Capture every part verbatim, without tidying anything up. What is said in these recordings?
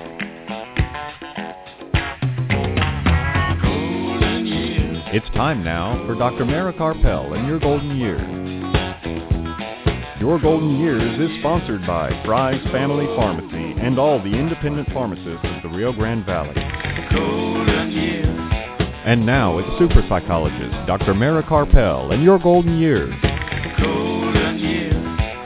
It's time now for Doctor Mara Karpel and Your Golden Years. Your Golden Years is sponsored by Fry's Family Pharmacy and all the independent pharmacists of the Rio Grande Valley. Golden Years. And now it's super psychologist Doctor Mara Karpel and Your Golden Years. Golden Years.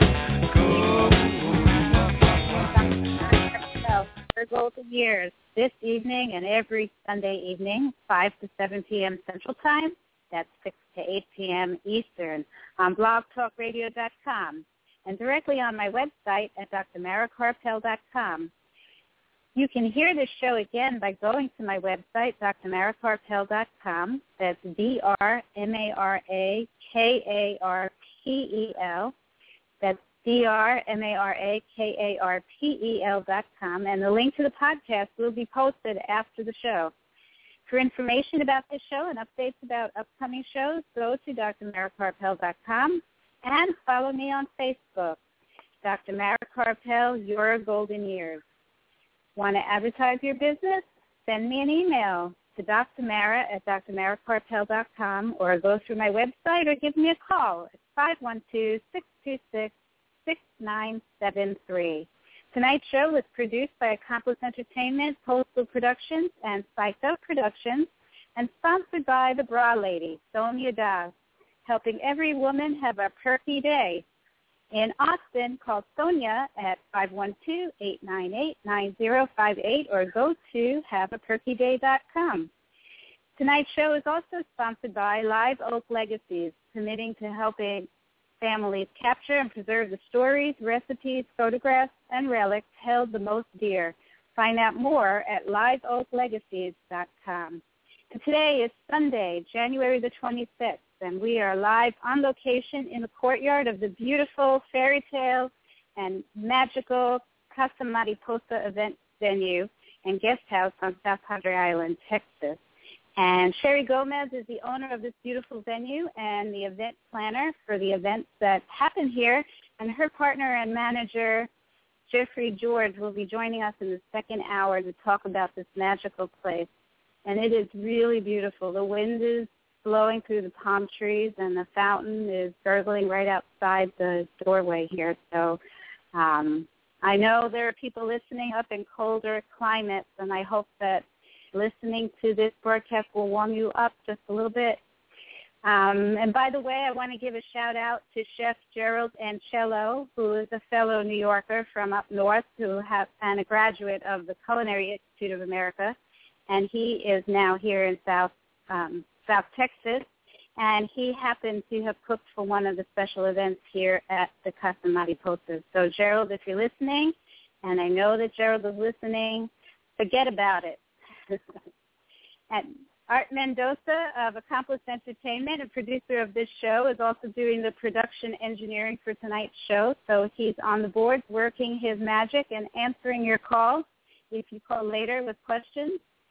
Your Golden Years. This evening and every Sunday evening, five to seven p.m. Central Time. That's six to eight p.m. Eastern on blog talk radio dot com and directly on my website at d r mara karpel dot com. You can hear this show again by going to my website, d r mara karpel dot com. That's D R M A R A K A R P E L. That's D R M A R A K A R P E L dot com, and the link to the podcast will be posted after the show. For information about this show and updates about upcoming shows, go to d r mara karpel dot com and follow me on Facebook, Doctor Mara Karpel, Your Golden Years. Want to advertise your business? Send me an email to drmara at d r mara karpel dot com or go through my website or give me a call at five one two, six two six, six nine seven three. Tonight's show was produced by Accomplice Entertainment, Postal Productions, and Psycho Productions, and sponsored by the Bra Lady, Sonia Das, helping every woman have a perky day. In Austin, call Sonia at five one two, eight nine eight, nine zero five eight or go to have a perky day dot com. Tonight's show is also sponsored by Live Oak Legacies, committing to helping families capture and preserve the stories, recipes, photographs, and relics held the most dear. Find out more at live oak legacies dot com. And today is Sunday, January the twenty-sixth, and we are live on location in the courtyard of the beautiful fairy tale and magical Casa Mariposa event venue and guest house on South Padre Island, Texas. And Sherry Gomez is the owner of this beautiful venue and the event planner for the events that happen here. And her partner and manager, Jeffrey George, will be joining us in the second hour to talk about this magical place. And it is really beautiful. The wind is blowing through the palm trees, and the fountain is gurgling right outside the doorway here. So um, I know there are people listening up in colder climates, and I hope that listening to this broadcast will warm you up just a little bit. Um, and by the way, I want to give a shout-out to Chef Gerald Ancello, who is a fellow New Yorker from up north who have, and a graduate of the Culinary Institute of America. And he is now here in South um, South Texas. And he happened to have cooked for one of the special events here at the Casa Mariposa. So, Gerald, if you're listening, and I know that Gerald is listening, forget about it. And Art Mendoza of Accomplice Entertainment, a producer of this show, is also doing the production engineering for tonight's show. So he's on the board working his magic and answering your calls if you call later with questions.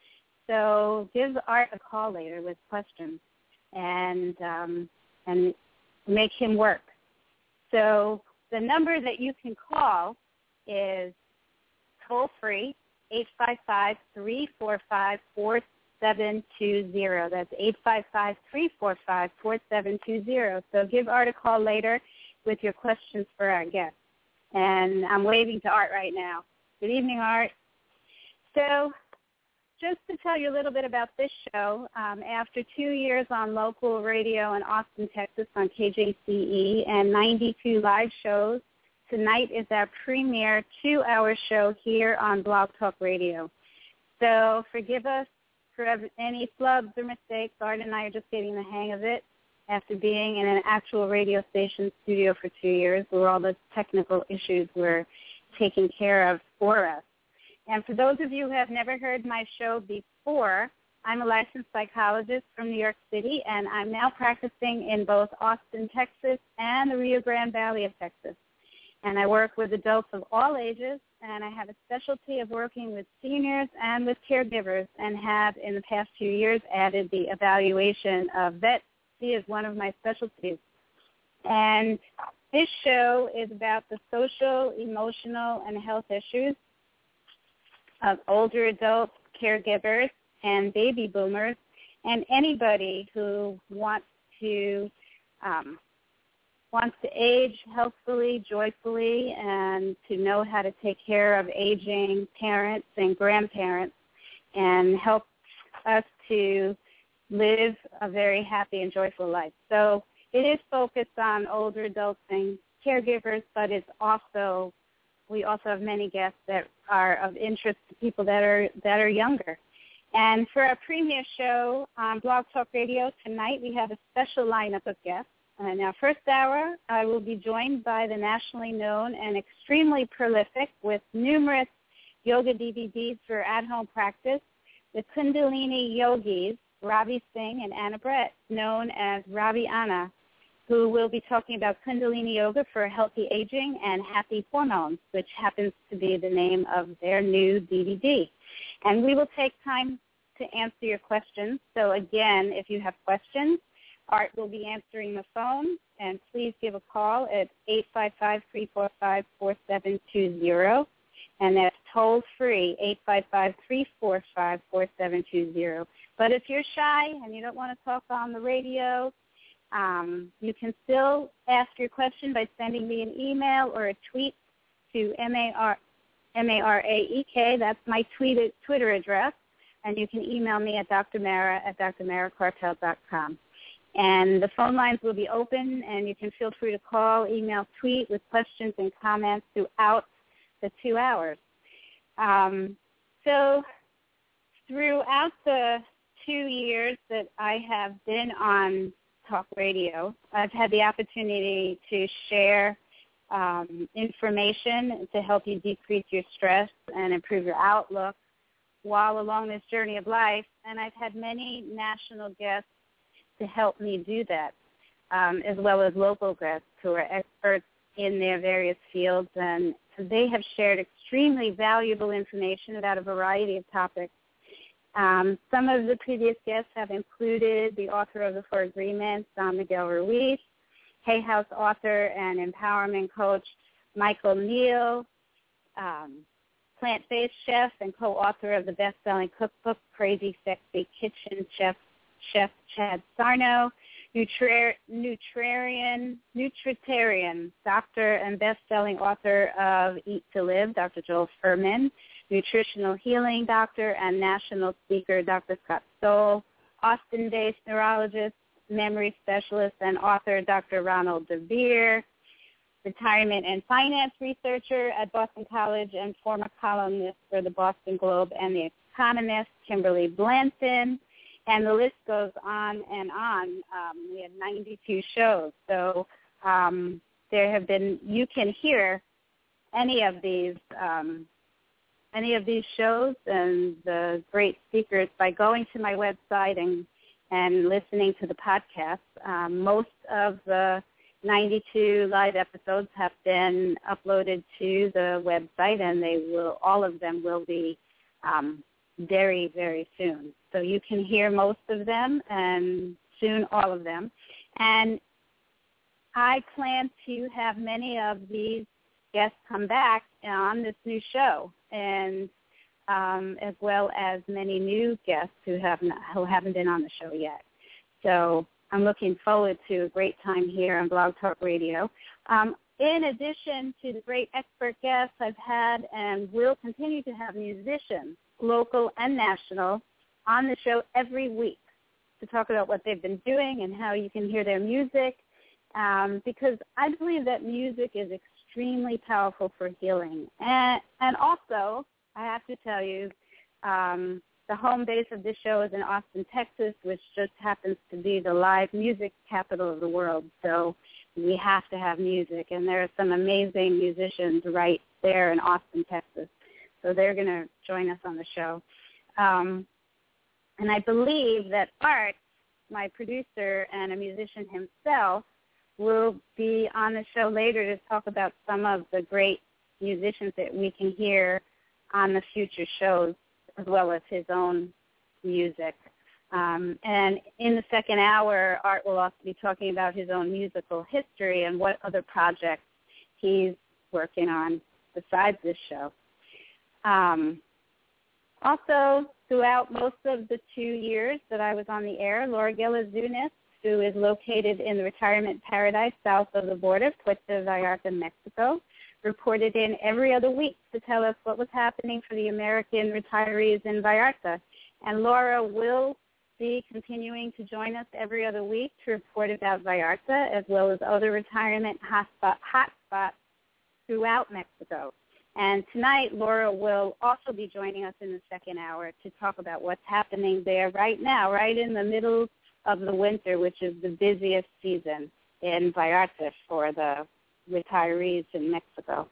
So give Art a call later with questions and um, and make him work. So the number that you can call is toll-free, eight five five, three four five, four seven two zero. That's eight five five, three four five, four seven two zero. So give Art a call later with your questions for our guest. And I'm waving to Art right now. Good evening, Art. So just to tell you a little bit about this show, um, after two years on local radio in Austin, Texas on K J C E and ninety-two live shows, tonight is our premiere two-hour show here on Blog Talk Radio. So forgive us for any flubs or mistakes. Art and I are just getting the hang of it after being in an actual radio station studio for two years where all the technical issues were taken care of for us. And for those of you who have never heard my show before, I'm a licensed psychologist from New York City, and I'm now practicing in both Austin, Texas, and the Rio Grande Valley of Texas. And I work with adults of all ages, and I have a specialty of working with seniors and with caregivers, and have in the past few years added the evaluation of vets. See is one of my specialties. And this show is about the social, emotional, and health issues of older adults, caregivers, and baby boomers, and anybody who wants to um, wants to age healthfully, joyfully, and to know how to take care of aging parents and grandparents and help us to live a very happy and joyful life. So it is focused on older adults and caregivers, but it's also, we also have many guests that are of interest to people that are that are younger. And for our premiere show on Blog Talk Radio tonight, we have a special lineup of guests. In our first hour, I will be joined by the nationally known and extremely prolific with numerous yoga D V Ds for at-home practice, the Kundalini Yogis, Ravi Singh and Anna Brett, known as Ravi Anna, who will be talking about Kundalini Yoga for healthy aging and happy hormones, which happens to be the name of their new D V D. And we will take time to answer your questions. So again, if you have questions, Art will be answering the phone, and please give a call at eight five five, three four five, four seven two zero, and that's toll-free, eight five five, three four five, four seven two zero. But if you're shy and you don't want to talk on the radio, um, you can still ask your question by sending me an email or a tweet to M A R A E K. That's my tweeted, Twitter address, and you can email me at drmara at d r mara cartel dot com. And the phone lines will be open, and you can feel free to call, email, tweet with questions and comments throughout the two hours. Um, so throughout the two years that I have been on talk radio, I've had the opportunity to share um, information to help you decrease your stress and improve your outlook while along this journey of life. And I've had many national guests to help me do that, um, as well as local guests who are experts in their various fields, and they have shared extremely valuable information about a variety of topics. Um, some of the previous guests have included the author of the Four Agreements, Don Miguel Ruiz, Hay House author and empowerment coach Michael Neal, um, plant-based chef and co-author of the best-selling cookbook Crazy Sexy Kitchen Chef Chef Chad Sarno, Nutri- Nutrarian, Nutritarian, doctor and best-selling author of Eat to Live, Doctor Joel Fuhrman, nutritional healing doctor and national speaker, Doctor Scott Stoll, Austin-based neurologist, memory specialist, and author, Doctor Ronald DeVere, retirement and finance researcher at Boston College and former columnist for the Boston Globe and The Economist, Kimberly Blanton. And the list goes on and on. Um, we had ninety-two shows. So um, there have been, you can hear any of these um, any of these shows and the great speakers by going to my website and, and listening to the podcast. Um, most of the ninety-two live episodes have been uploaded to the website, and they will, all of them will be um, very, very soon. So you can hear most of them and soon all of them. And I plan to have many of these guests come back on this new show, and um, as well as many new guests who, have not, who haven't been on the show yet. So I'm looking forward to a great time here on Blog Talk Radio. Um, in addition to the great expert guests I've had and will continue to have musicians, local and national, on the show every week to talk about what they've been doing and how you can hear their music, um, because I believe that music is extremely powerful for healing. And, and also, I have to tell you, um, the home base of this show is in Austin, Texas, which just happens to be the live music capital of the world. So we have to have music, and there are some amazing musicians right there in Austin, Texas. So they're going to join us on the show. Um, and I believe that Art, my producer and a musician himself, will be on the show later to talk about some of the great musicians that we can hear on the future shows, as well as his own music. Um, and in the second hour, Art will also be talking about his own musical history and what other projects he's working on besides this show. Um, Also, throughout most of the two years that I was on the air, Laura Gila-Zunis, who is located in the retirement paradise south of the border, Puerto Vallarta, Mexico, reported in every other week to tell us what was happening for the American retirees in Vallarta. And Laura will be continuing to join us every other week to report about Vallarta as well as other retirement hotspot, hotspots throughout Mexico. And tonight, Laura will also be joining us in the second hour to talk about what's happening there right now, right in the middle of the winter, which is the busiest season in Vallarta for the retirees in Mexico.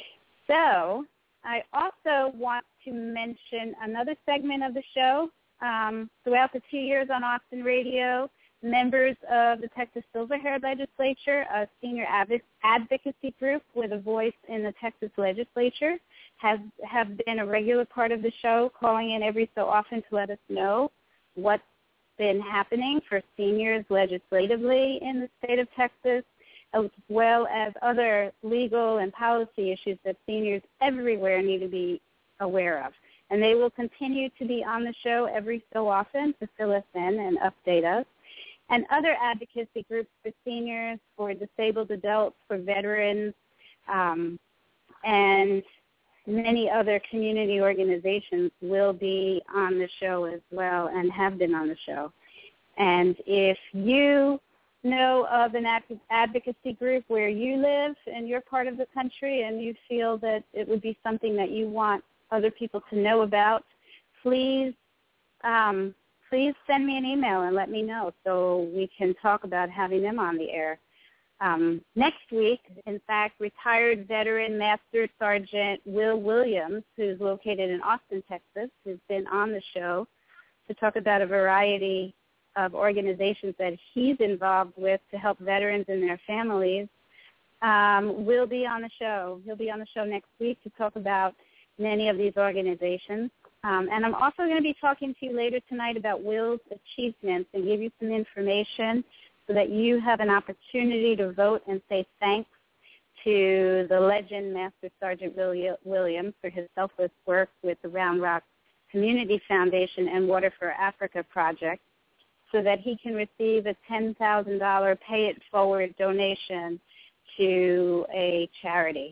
So I also want to mention another segment of the show. Um, throughout the two years on Austin Radio, members of the Texas Silverhair Legislature, a senior adv- advocacy group with a voice in the Texas legislature, has have been a regular part of the show, calling in every so often to let us know what's been happening for seniors legislatively in the state of Texas, as well as other legal and policy issues that seniors everywhere need to be aware of. And they will continue to be on the show every so often to fill us in and update us. And other advocacy groups for seniors, for disabled adults, for veterans, um, and many other community organizations will be on the show as well and have been on the show. And if you know of an advocacy group where you live in your part of the country and you feel that it would be something that you want other people to know about, please um, please send me an email and let me know so we can talk about having them on the air. Um, next week, in fact, retired veteran Master Sergeant Will Williams, who's located in Austin, Texas, who's been on the show to talk about a variety of organizations that he's involved with to help veterans and their families, um, will be on the show. He'll be on the show next week to talk about many of these organizations. Um, and I'm also going to be talking to you later tonight about Will's achievements and give you some information so that you have an opportunity to vote and say thanks to the legend Master Sergeant Williams for his selfless work with the Round Rock Community Foundation and Water for Africa project, so that he can receive a ten thousand dollars pay-it-forward donation to a charity.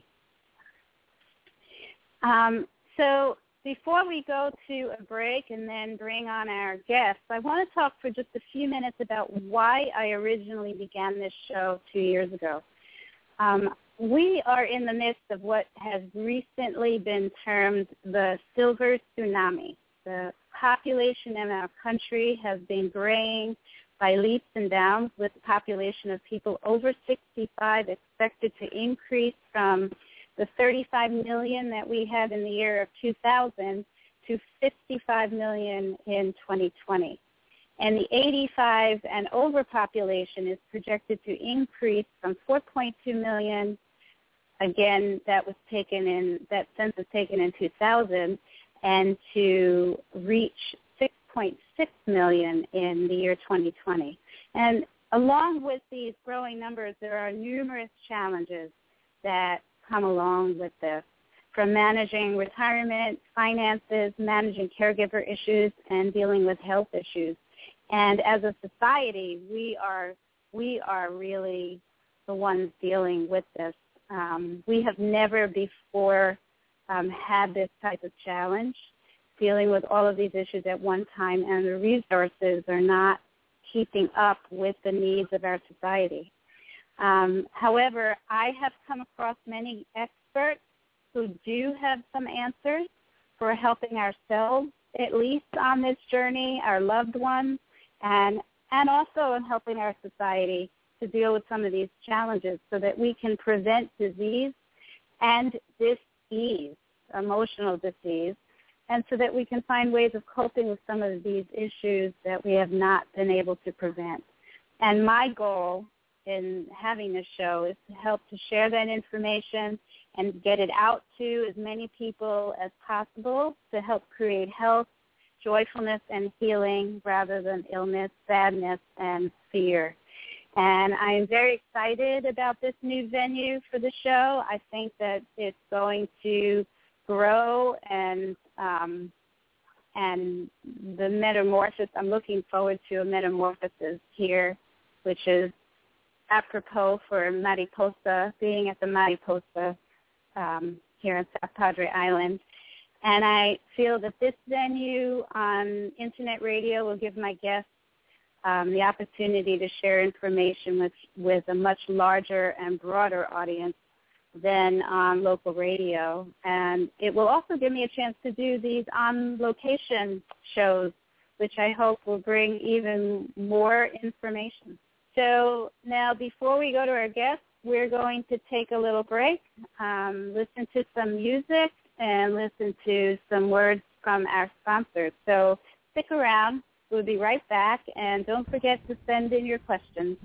Um, so before we go to a break and then bring on our guests, I want to talk for just a few minutes about why I originally began this show two years ago. Um, we are in the midst of what has recently been termed the silver tsunami. The population in our country has been graying by leaps and bounds, with the population of people over sixty-five expected to increase from the thirty-five million that we had in the year of two thousand to fifty-five million in twenty twenty. And the eighty-five and over population is projected to increase from four point two million, again, that was taken in, that census taken in two thousand, and to reach six point six million in the year twenty twenty. And along with these growing numbers, there are numerous challenges that come along with this, from managing retirement, finances, managing caregiver issues, and dealing with health issues. And as a society, we are we are really the ones dealing with this. Um, we have never before um, had this type of challenge, dealing with all of these issues at one time, and the resources are not keeping up with the needs of our society. Um, however, I have come across many experts who do have some answers for helping ourselves, at least on this journey, our loved ones, and and also in helping our society to deal with some of these challenges so that we can prevent disease and disease, emotional disease, and so that we can find ways of coping with some of these issues that we have not been able to prevent. And my goal in having this show is to help to share that information and get it out to as many people as possible to help create health, joyfulness, and healing rather than illness, sadness, and fear. And I am very excited about this new venue for the show. I think that it's going to grow and um, and the metamorphosis, I'm looking forward to a metamorphosis here, which is apropos for Mariposa, being at the Mariposa um, here on South Padre Island. And I feel that this venue on Internet radio will give my guests um, the opportunity to share information with, with a much larger and broader audience than on local radio. And it will also give me a chance to do these on-location shows, which I hope will bring even more information. So now before we go to our guests, we're going to take a little break, um, listen to some music, and listen to some words from our sponsors. So stick around. We'll be right back. And don't forget to send in your questions.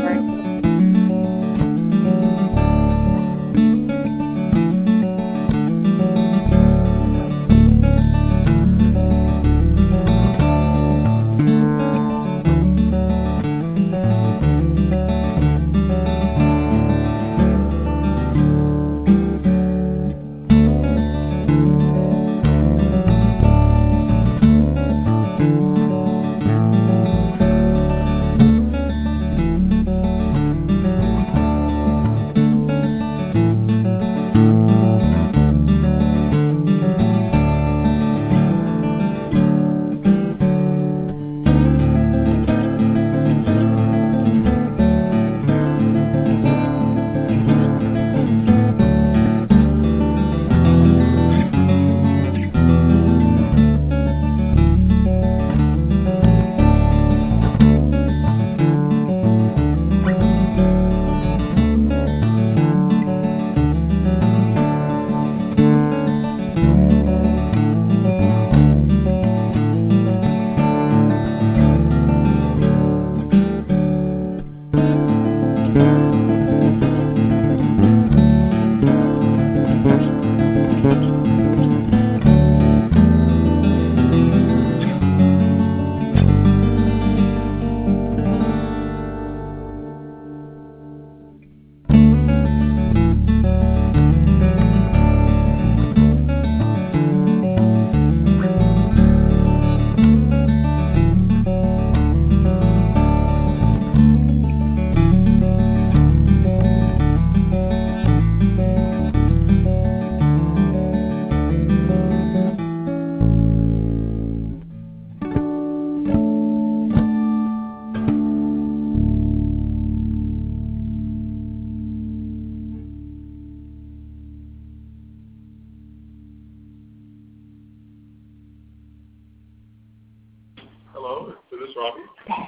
Hello, is this Robbie?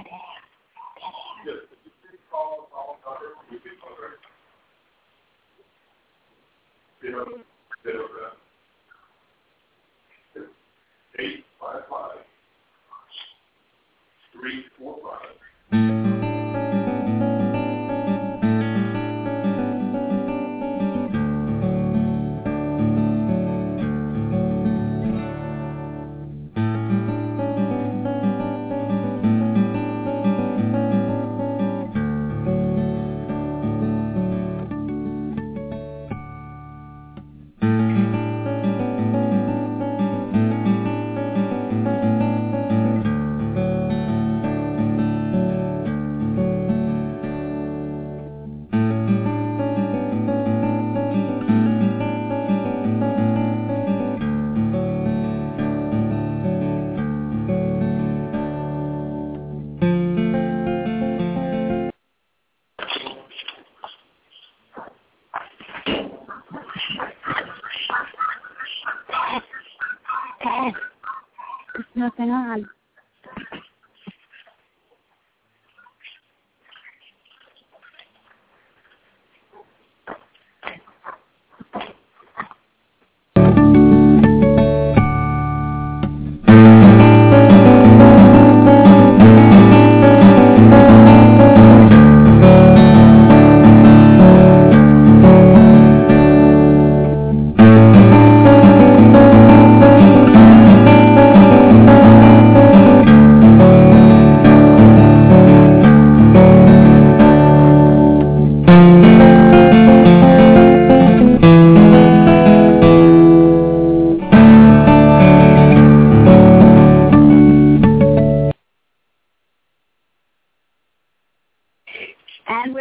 Yes. Call, call number. You can call her. Zero, zero, eight five five three four five. Nothing on.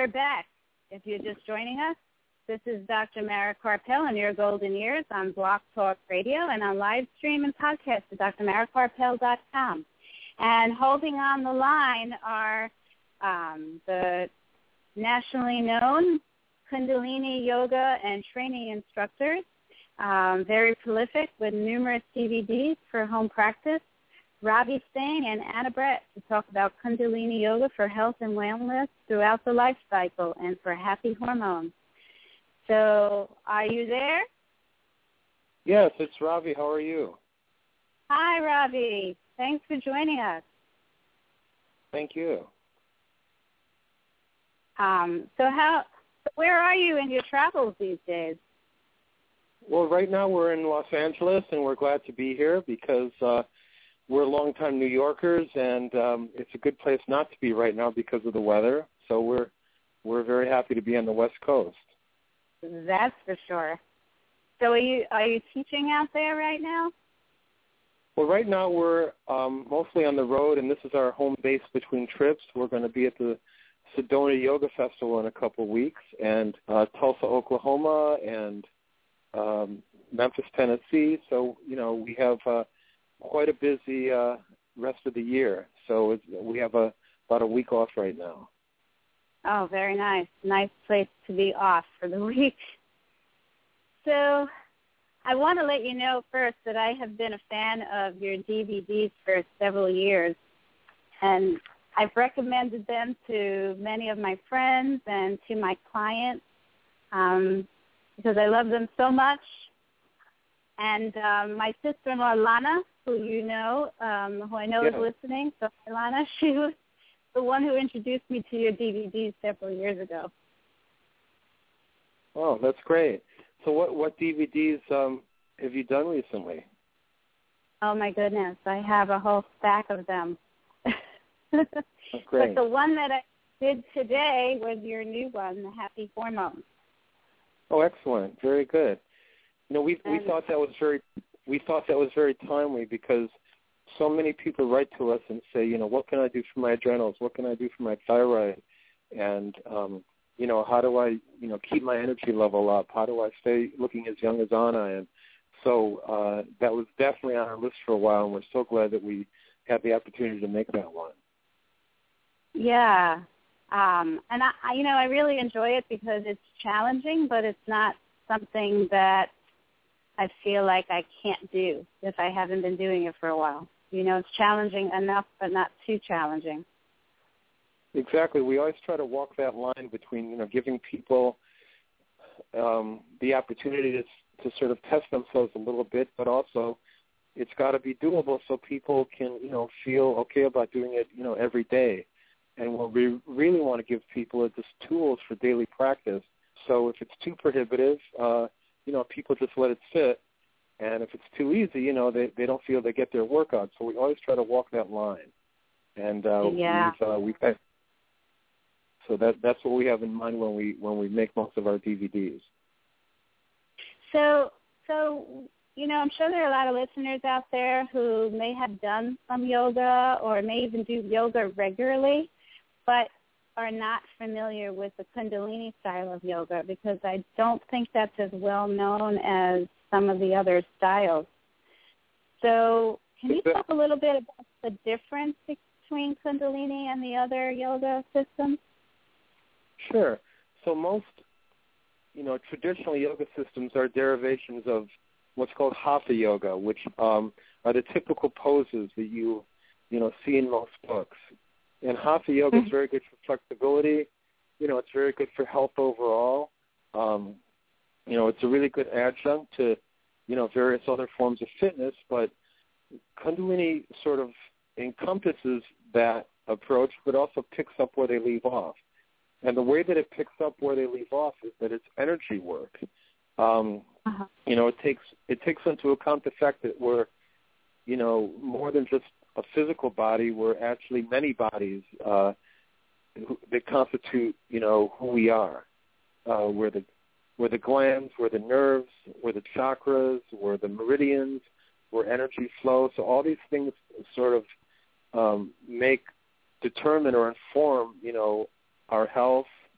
we're back. If you're just joining us, this is Doctor Mara Karpel in Your Golden Years on Blog Talk Radio and on live stream and podcast at D R mara karpel dot com. And holding on the line are um, the nationally known Kundalini Yoga and training instructors, um, very prolific with numerous D V Ds for home practice, Robbie Singh and Anna Brett, to talk about Kundalini Yoga for health and wellness throughout the life cycle and for happy hormones. So are you there? Yes, it's Robbie. How are you? Hi, Robbie. Thanks for joining us. Thank you. Um, so how, where are you in your travels these days? Well, right now we're in Los Angeles, and we're glad to be here because uh, we're longtime New Yorkers, and um, it's a good place not to be right now because of the weather. So we're we're very happy to be on the West Coast. That's for sure. So are you are you teaching out there right now? Well, right now we're um, mostly on the road, and this is our home base between trips. We're going to be at the Sedona Yoga Festival in a couple of weeks, and uh, Tulsa, Oklahoma, and um, Memphis, Tennessee. So, you know, we have uh, quite a busy uh, rest of the year. So it's, we have a, about a week off right now. Oh, very nice. Nice place to be off for the week. So I want to let you know first that I have been a fan of your D V Ds for several years, and I've recommended them to many of my friends and to my clients um, because I love them so much. And um, my sister-in-law, Lana, who you know, um, who I know yeah. is listening, so Lana, she was the one who introduced me to your D V Ds several years ago. Oh, that's great. So what, what D V Ds um, have you done recently? Oh, my goodness. I have a whole stack of them. That's great. But the one that I did today was your new one, the Happy Hormones. Oh, excellent. Very good. You know, we we thought that was very we thought that was very timely because so many people write to us and say, you know, what can I do for my adrenals? What can I do for my thyroid? And um, you know, how do I, you know, keep my energy level up? How do I stay looking as young as Anna? And so uh, that was definitely on our list for a while, and we're so glad that we had the opportunity to make that one. Yeah. Um, and, I, I, you know, I really enjoy it because it's challenging, but it's not something that I feel like I can't do if I haven't been doing it for a while. You know, it's challenging enough, but not too challenging. Exactly. We always try to walk that line between, you know, giving people um, the opportunity to, to sort of test themselves a little bit, but also it's got to be doable so people can, you know, feel okay about doing it, you know, every day. And what we really want to give people is just tools for daily practice. So if it's too prohibitive, uh, you know, people just let it sit. And if it's too easy, you know, they, they don't feel they get their workout. So we always try to walk that line. And uh, yeah. we've, uh, we've so that that's what we have in mind when we when we make most of our D V Ds. So so you know, I'm sure there are a lot of listeners out there who may have done some yoga or may even do yoga regularly, but are not familiar with the Kundalini style of yoga because I don't think that's as well known as some of the other styles. So can you talk a little bit about the difference between Kundalini and the other yoga systems? Sure. So most, you know, traditional yoga systems are derivations of what's called Hatha yoga, which um, are the typical poses that you, you know, see in most books. And Hatha yoga is very good for flexibility. You know, it's very good for health overall. Um, you know, it's a really good adjunct to, you know, various other forms of fitness. But Kundalini sort of encompasses that approach, but also picks up where they leave off. And the way that it picks up where they leave off is that it's energy work. Um, uh-huh. You know, it takes it takes into account the fact that we're, you know, more than just a physical body. We're actually many bodies uh, that constitute, you know, who we are. Uh, we're the we're the glands, we're the nerves, we're the chakras, we're the meridians, we're energy flow. So all these things sort of um, make, determine or inform, you know, our health,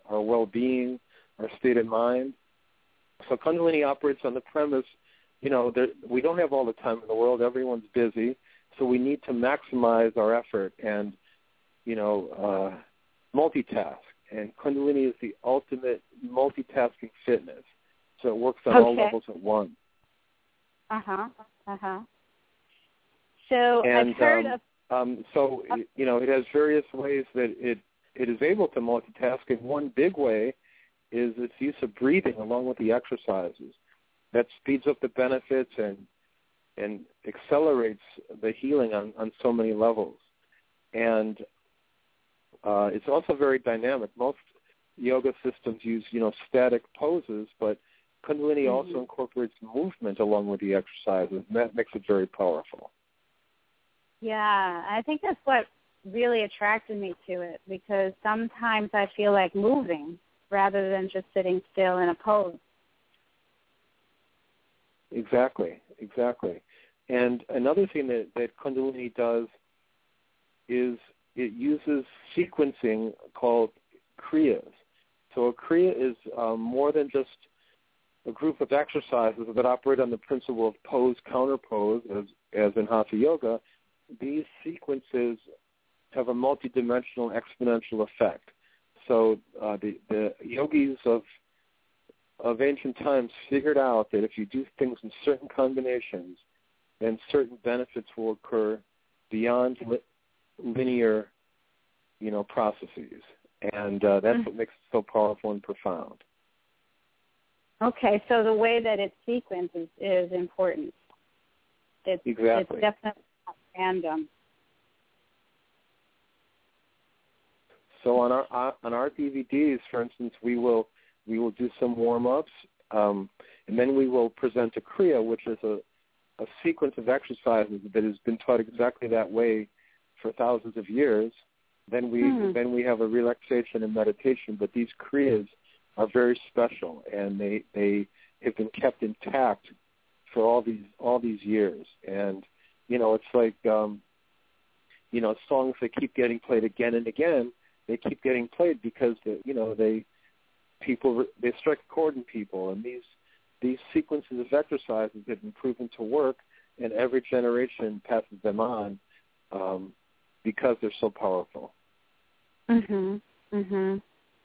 our well-being, our state of mind. So Kundalini operates on the premise, you know, that we don't have all the time in the world. Everyone's busy, so we need to maximize our effort and, you know, uh, multitask. And Kundalini is the ultimate multitasking fitness. So it works on okay. all levels at once. Uh-huh, uh-huh. So and, I've heard um, of... Um, so, uh, you know, it has various ways that it, it is able to multitask. And one big way is its use of breathing along with the exercises. That speeds up the benefits and and accelerates the healing on, on so many levels. And uh, it's also very dynamic. Most yoga systems use, you know, static poses, but Kundalini mm-hmm. also incorporates movement along with the exercises, and that makes it very powerful. Yeah, I think that's what really attracted me to it, because sometimes I feel like moving rather than just sitting still in a pose. Exactly, exactly. And another thing that, that Kundalini does is it uses sequencing called Kriyas. So a Kriya is um, more than just a group of exercises that operate on the principle of pose, counterpose, as, as in Hatha Yoga. These sequences have a multidimensional exponential effect. So uh, the, the yogis of of ancient times figured out that if you do things in certain combinations, then certain benefits will occur beyond li- linear, you know, processes. And uh, that's mm-hmm. what makes it so powerful and profound. Okay, so the way that it's sequenced is, is important. It's, exactly. It's definitely not random. So on our on our D V Ds, for instance, we will we will do some warm-ups, um, and then we will present a Kriya, which is a, a sequence of exercises that has been taught exactly that way for thousands of years. Then we mm-hmm. then we have a relaxation and meditation, but these Kriyas are very special, and they, they have been kept intact for all these all these years. And you know, it's like um, you know, songs that keep getting played again and again. They keep getting played because the, you know they people they strike a chord in people, and these these sequences of exercises have been proven to work, and every generation passes them on um, because they're so powerful. Mhm. Mhm.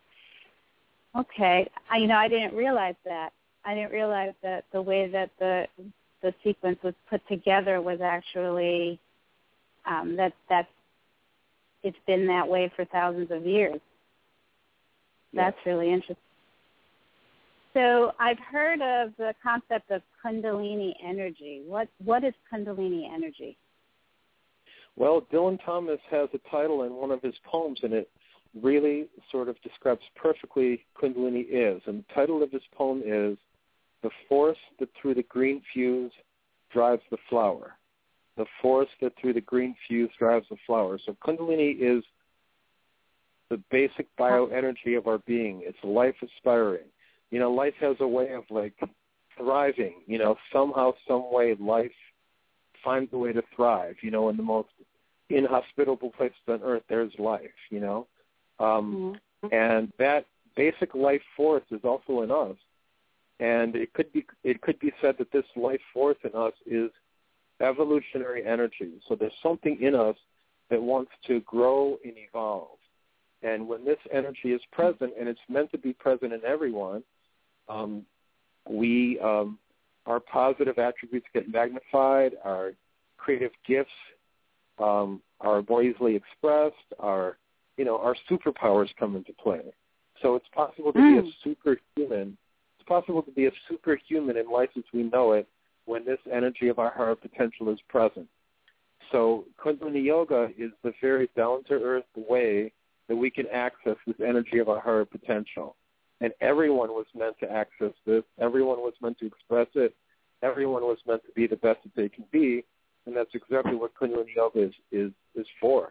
Okay. I, you know, I didn't realize that. I didn't realize that the way that the the sequence was put together was actually um, that that it's been that way for thousands of years. That's yes. really interesting. So I've heard of the concept of Kundalini energy. What what is Kundalini energy? Well, Dylan Thomas has a title in one of his poems, and it really sort of describes perfectly Kundalini is. And the title of his poem is "The Force That Through the Green Fuse Drives the Flower." The force that through the green fuse drives the flower. So Kundalini is the basic bioenergy of our being. It's life aspiring. You know, life has a way of like thriving. You know, somehow, some way, life finds a way to thrive. You know, in the most inhospitable places on earth, there's life. You know, um, mm-hmm. and that basic life force is also in us. And it could be it could be said that this life force in us is evolutionary energy. So there's something in us that wants to grow and evolve. And when this energy is present, and it's meant to be present in everyone, um, we um, our positive attributes get magnified, our creative gifts um, are more easily expressed, our you know our superpowers come into play. So it's possible to mm. be a superhuman. It's possible to be a superhuman in life as we know it, when this energy of our higher potential is present. So Kundalini Yoga is the very down-to-earth way that we can access this energy of our higher potential. And everyone was meant to access this. Everyone was meant to express it. Everyone was meant to be the best that they can be. And that's exactly what Kundalini Yoga is, is, is for.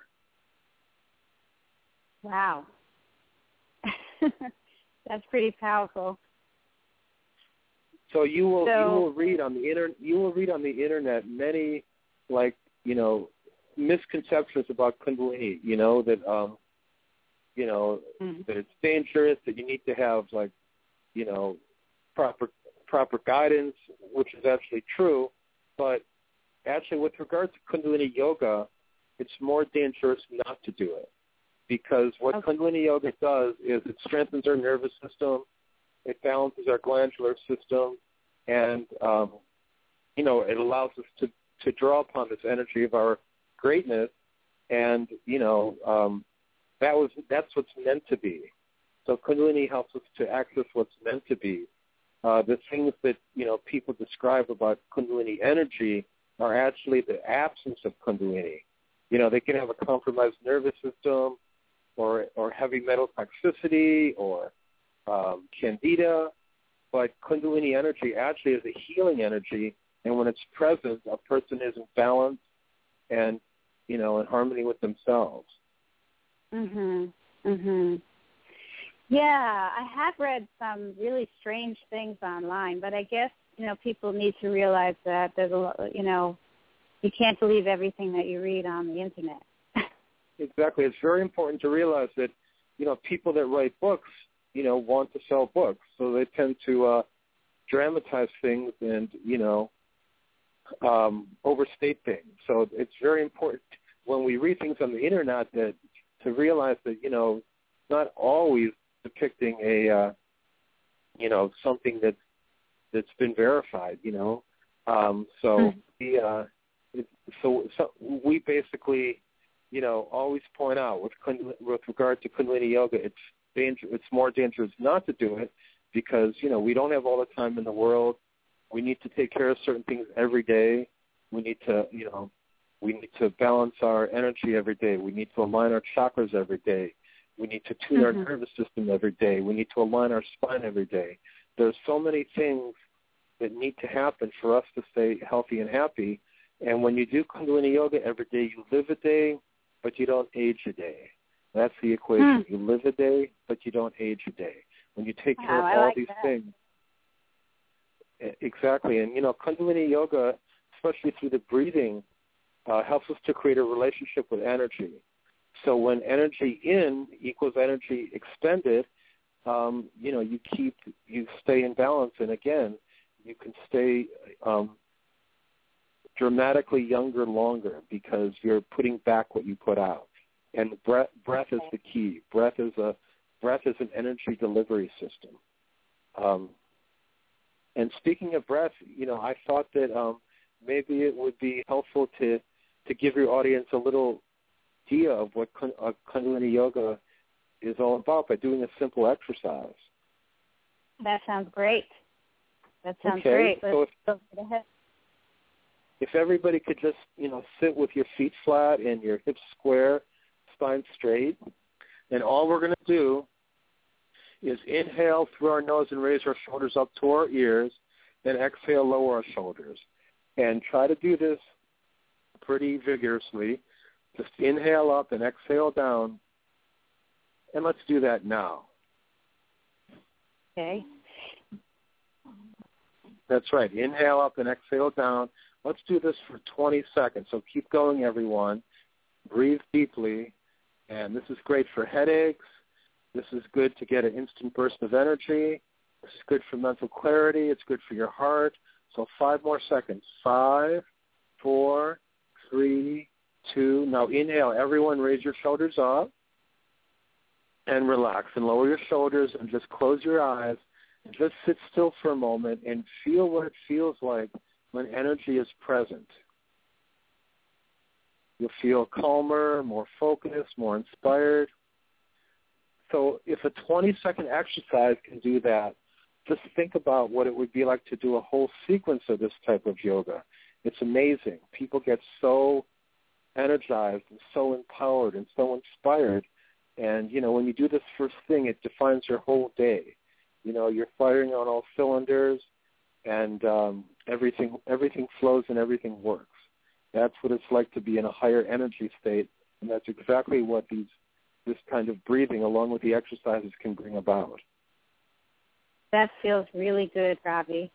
Wow. That's pretty powerful. So you will so, you will read on the inter, you will read on the internet many like you know misconceptions about Kundalini. You know that um, you know, mm-hmm. that it's dangerous, that you need to have, like, you know, proper proper guidance, which is actually true. But actually, with regard to Kundalini Yoga, it's more dangerous not to do it, because what okay. Kundalini Yoga does is it strengthens our nervous system, it balances our glandular system, and, um, you know, it allows us to, to draw upon this energy of our greatness, and, you know, um, that was that's what's meant to be. So Kundalini helps us to access what's meant to be. Uh, the things that, you know, people describe about Kundalini energy are actually the absence of Kundalini. You know, they can have a compromised nervous system, or or heavy metal toxicity, or um, candida, but Kundalini energy actually is a healing energy, and when it's present, a person is in balance and, you know, in harmony with themselves. Mhm. Mhm. Yeah, I have read some really strange things online, but I guess, you know, people need to realize that there's a lot, you know, you can't believe everything that you read on the internet. Exactly. It's very important to realize that, you know, people that write books, you know, want to sell books, so they tend to uh, dramatize things and, you know, um, overstate things. So it's very important when we read things on the internet that to realize that, you know, it's not always depicting a, uh, you know, something that's that's been verified. You know, um, so mm-hmm. the uh, it, so, so we basically, you know, always point out with with regard to Kundalini Yoga, it's danger. It's more dangerous not to do it because, you know, we don't have all the time in the world. We need to take care of certain things every day. We need to, you know, we need to balance our energy every day. We need to align our chakras every day. We need to tune mm-hmm. our nervous system every day. We need to align our spine every day. There's so many things that need to happen for us to stay healthy and happy. And when you do Kundalini Yoga every day, you live a day, but you don't age a day. That's the equation. Mm. You live a day, but you don't age a day. When you take care wow, of all like these that. things. Exactly. And, you know, Kundalini Yoga, especially through the breathing, uh, helps us to create a relationship with energy. So when energy in equals energy expended, um, you know, you keep, you stay in balance. And, again, you can stay um, dramatically younger longer because you're putting back what you put out. And breath, breath is the key. Breath is a breath is an energy delivery system. Um, and speaking of breath, you know, I thought that um, maybe it would be helpful to to give your audience a little idea of what uh, Kundalini Yoga is all about by doing a simple exercise. That sounds great. That sounds okay. great. So Let's if, go ahead. If everybody could just, you know, sit with your feet flat and your hips square, spine straight, and all we're going to do is inhale through our nose and raise our shoulders up to our ears, then exhale, lower our shoulders. And try to do this pretty vigorously. Just inhale up and exhale down. And let's do that now. Okay. That's right. Inhale up and exhale down. Let's do this for twenty seconds. So keep going, everyone. Breathe deeply. And this is great for headaches. This is good to get an instant burst of energy. This is good for mental clarity. It's good for your heart. So five more seconds. Five, four, three, two. Now inhale. Everyone raise your shoulders up and relax and lower your shoulders and just close your eyes and just sit still for a moment and feel what it feels like when energy is present. You'll feel calmer, more focused, more inspired. So if a twenty-second exercise can do that, just think about what it would be like to do a whole sequence of this type of yoga. It's amazing. People get so energized and so empowered and so inspired. And, you know, when you do this first thing, it defines your whole day. You know, you're firing on all cylinders, and um, everything everything flows and everything works. That's what it's like to be in a higher energy state, and that's exactly what these this kind of breathing, along with the exercises, can bring about. That feels really good, Robbie.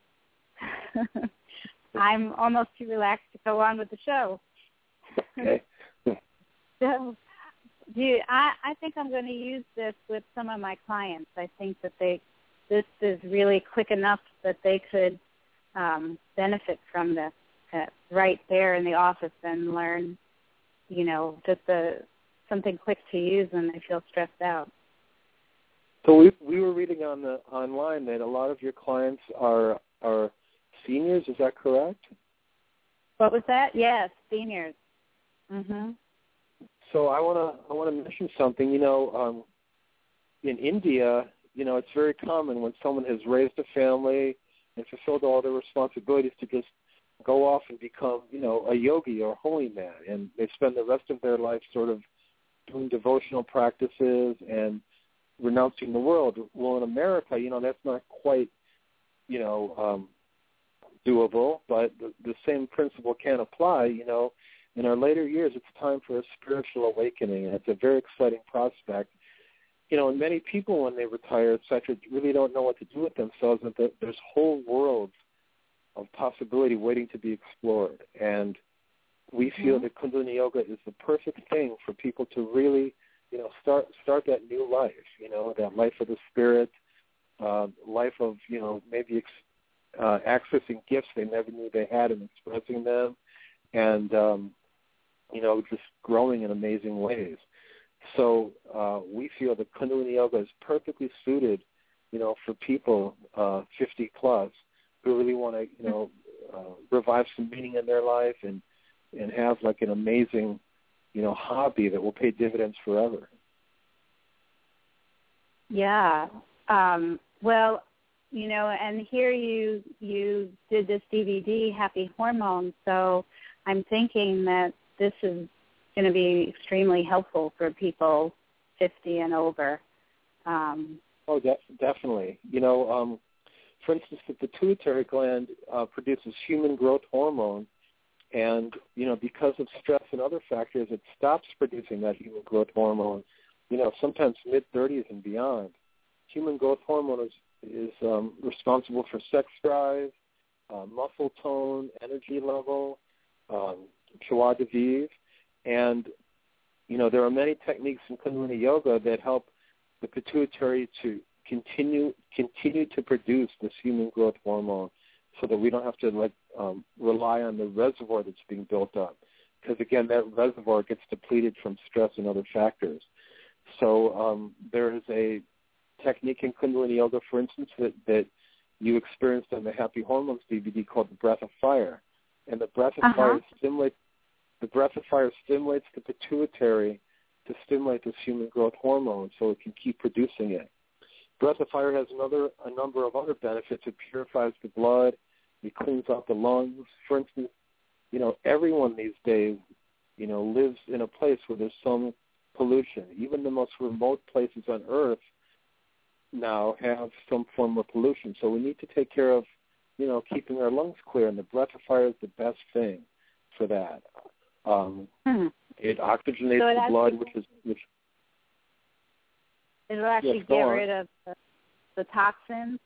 I'm almost too relaxed to go on with the show. Okay. So, do. I, I think I'm going to use this with some of my clients. I think that they this is really quick enough that they could um, benefit from this uh, right there in the office and learn, you know, just a, something quick to use when they feel stressed out. So we we were reading on the online that a lot of your clients are are seniors. Is that correct? What was that? Yes, seniors. Mhm. So I want to I want to mention something. You know, um, in India, you know, it's very common when someone has raised a family and fulfilled all their responsibilities to just go off and become, you know, a yogi or a holy man, and they spend the rest of their life sort of doing devotional practices and renouncing the world. Well, in America, you know, that's not quite, you know, um, doable, but the, the same principle can apply. You know, in our later years, it's time for a spiritual awakening, and it's a very exciting prospect. You know, and many people, when they retire, et cetera, really don't know what to do with themselves, and that there's whole worlds of possibility waiting to be explored. And we feel mm-hmm. that Kundalini Yoga is the perfect thing for people to really, you know, start start that new life, you know, that life of the spirit, uh, life of, you know, maybe ex- uh, accessing gifts they never knew they had and expressing them, and, um, you know, just growing in amazing ways. So uh, we feel that Kundalini Yoga is perfectly suited, you know, for people uh, fifty plus who really want to, you know, uh, revive some meaning in their life and and have like an amazing, you know, hobby that will pay dividends forever. Yeah. Um, well, you know, and here you you did this D V D, Happy Hormones, so I'm thinking that this is going to be extremely helpful for people fifty and over. Um, oh, de- definitely. You know, um, for instance, the pituitary gland uh, produces human growth hormone, and, you know, because of stress and other factors, it stops producing that human growth hormone, you know, sometimes mid-thirties and beyond. Human growth hormone is, is um, responsible for sex drive, uh, muscle tone, energy level, um, joie de vivre. And, you know, there are many techniques in Kundalini Yoga that help the pituitary to continue continue to produce this human growth hormone so that we don't have to like um, rely on the reservoir that's being built up. Because, again, that reservoir gets depleted from stress and other factors. So um, there is a technique in Kundalini Yoga, for instance, that, that you experienced on the Happy Hormones D V D called the Breath of Fire. And the Breath of uh-huh. Fire stimulates The breath of fire stimulates the pituitary to stimulate this human growth hormone so it can keep producing it. Breath of fire has another a number of other benefits. It purifies the blood. It cleans out the lungs. For instance, you know, everyone these days, you know, lives in a place where there's some pollution. Even the most remote places on Earth now have some form of pollution. So we need to take care of, you know, keeping our lungs clear, and the breath of fire is the best thing for that. Um, hmm. It oxygenates so it the blood, which is which. It'll actually yes, get on. rid of the, the toxins.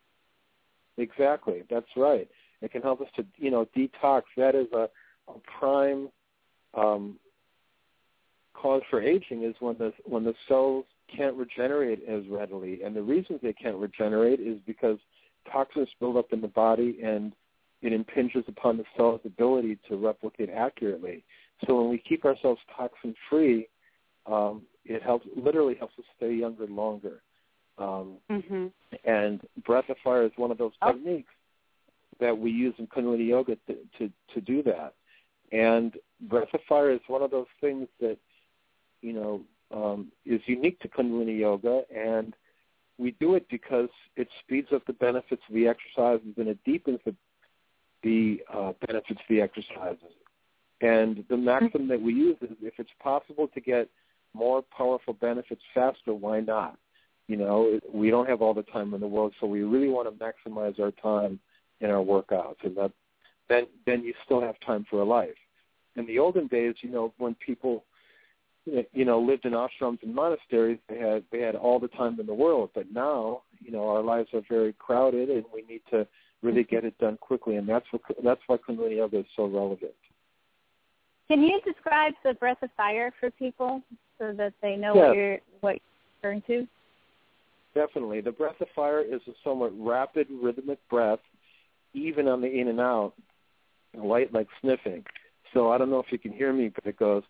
Exactly, that's right. It can help us to, you know, detox. That is a, a prime um, cause for aging is when the when the cells can't regenerate as readily, and the reason they can't regenerate is because toxins build up in the body and it impinges upon the cell's ability to replicate accurately. So when we keep ourselves toxin-free, um, it helps, literally helps us stay younger longer. Um, mm-hmm. And Breath of Fire is one of those oh. techniques that we use in Kundalini Yoga to, to, to do that. And Breath of Fire is one of those things that, you know, um, is unique to Kundalini Yoga, and we do it because it speeds up the benefits of the exercises and it deepens the the uh, benefits of the exercises. And the maxim that we use is if it's possible to get more powerful benefits faster, why not? You know, we don't have all the time in the world, so we really want to maximize our time in our workouts, and that, then then you still have time for a life. In the olden days, you know, when people, you know, lived in ashrams and monasteries, they had they had all the time in the world. But now, you know, our lives are very crowded, and we need to really get it done quickly, and that's what that's why Kundalini Yoga is so relevant. Can you describe the Breath of Fire for people? so that they know Yes. what you're what you're referring to? Definitely. The breath of fire is a somewhat rapid, rhythmic breath, even on the in and out, light like sniffing. So I don't know if you can hear me, but it goes,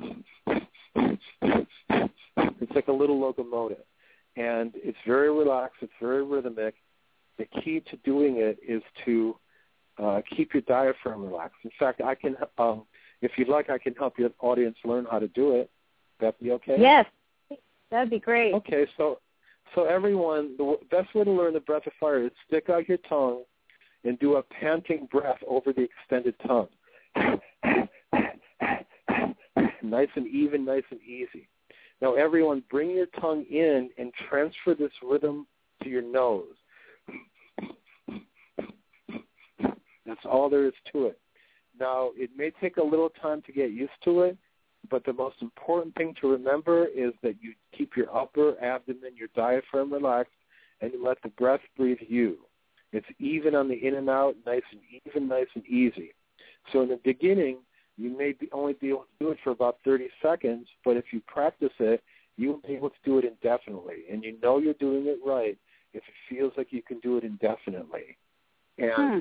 it's like a little locomotive. And it's very relaxed. It's very rhythmic. The key to doing it is to uh, keep your diaphragm relaxed. In fact, I can, um, if you'd like, I can help your audience learn how to do it. Would that be okay? Yes, that'd be great. Okay, so so everyone, the best way to learn the breath of fire is stick out your tongue and do a panting breath over the extended tongue. Nice and even, nice and easy. Now, everyone, bring your tongue in and transfer this rhythm to your nose. That's all there is to it. Now, it may take a little time to get used to it, but the most important thing to remember is that you keep your upper abdomen, your diaphragm relaxed, and you let the breath breathe you. It's even on the in and out, nice and even, nice and easy. So in the beginning, you may be only be able to do it for about thirty seconds, but if you practice it, you'll be able to do it indefinitely. And you know you're doing it right if it feels like you can do it indefinitely. And Hmm.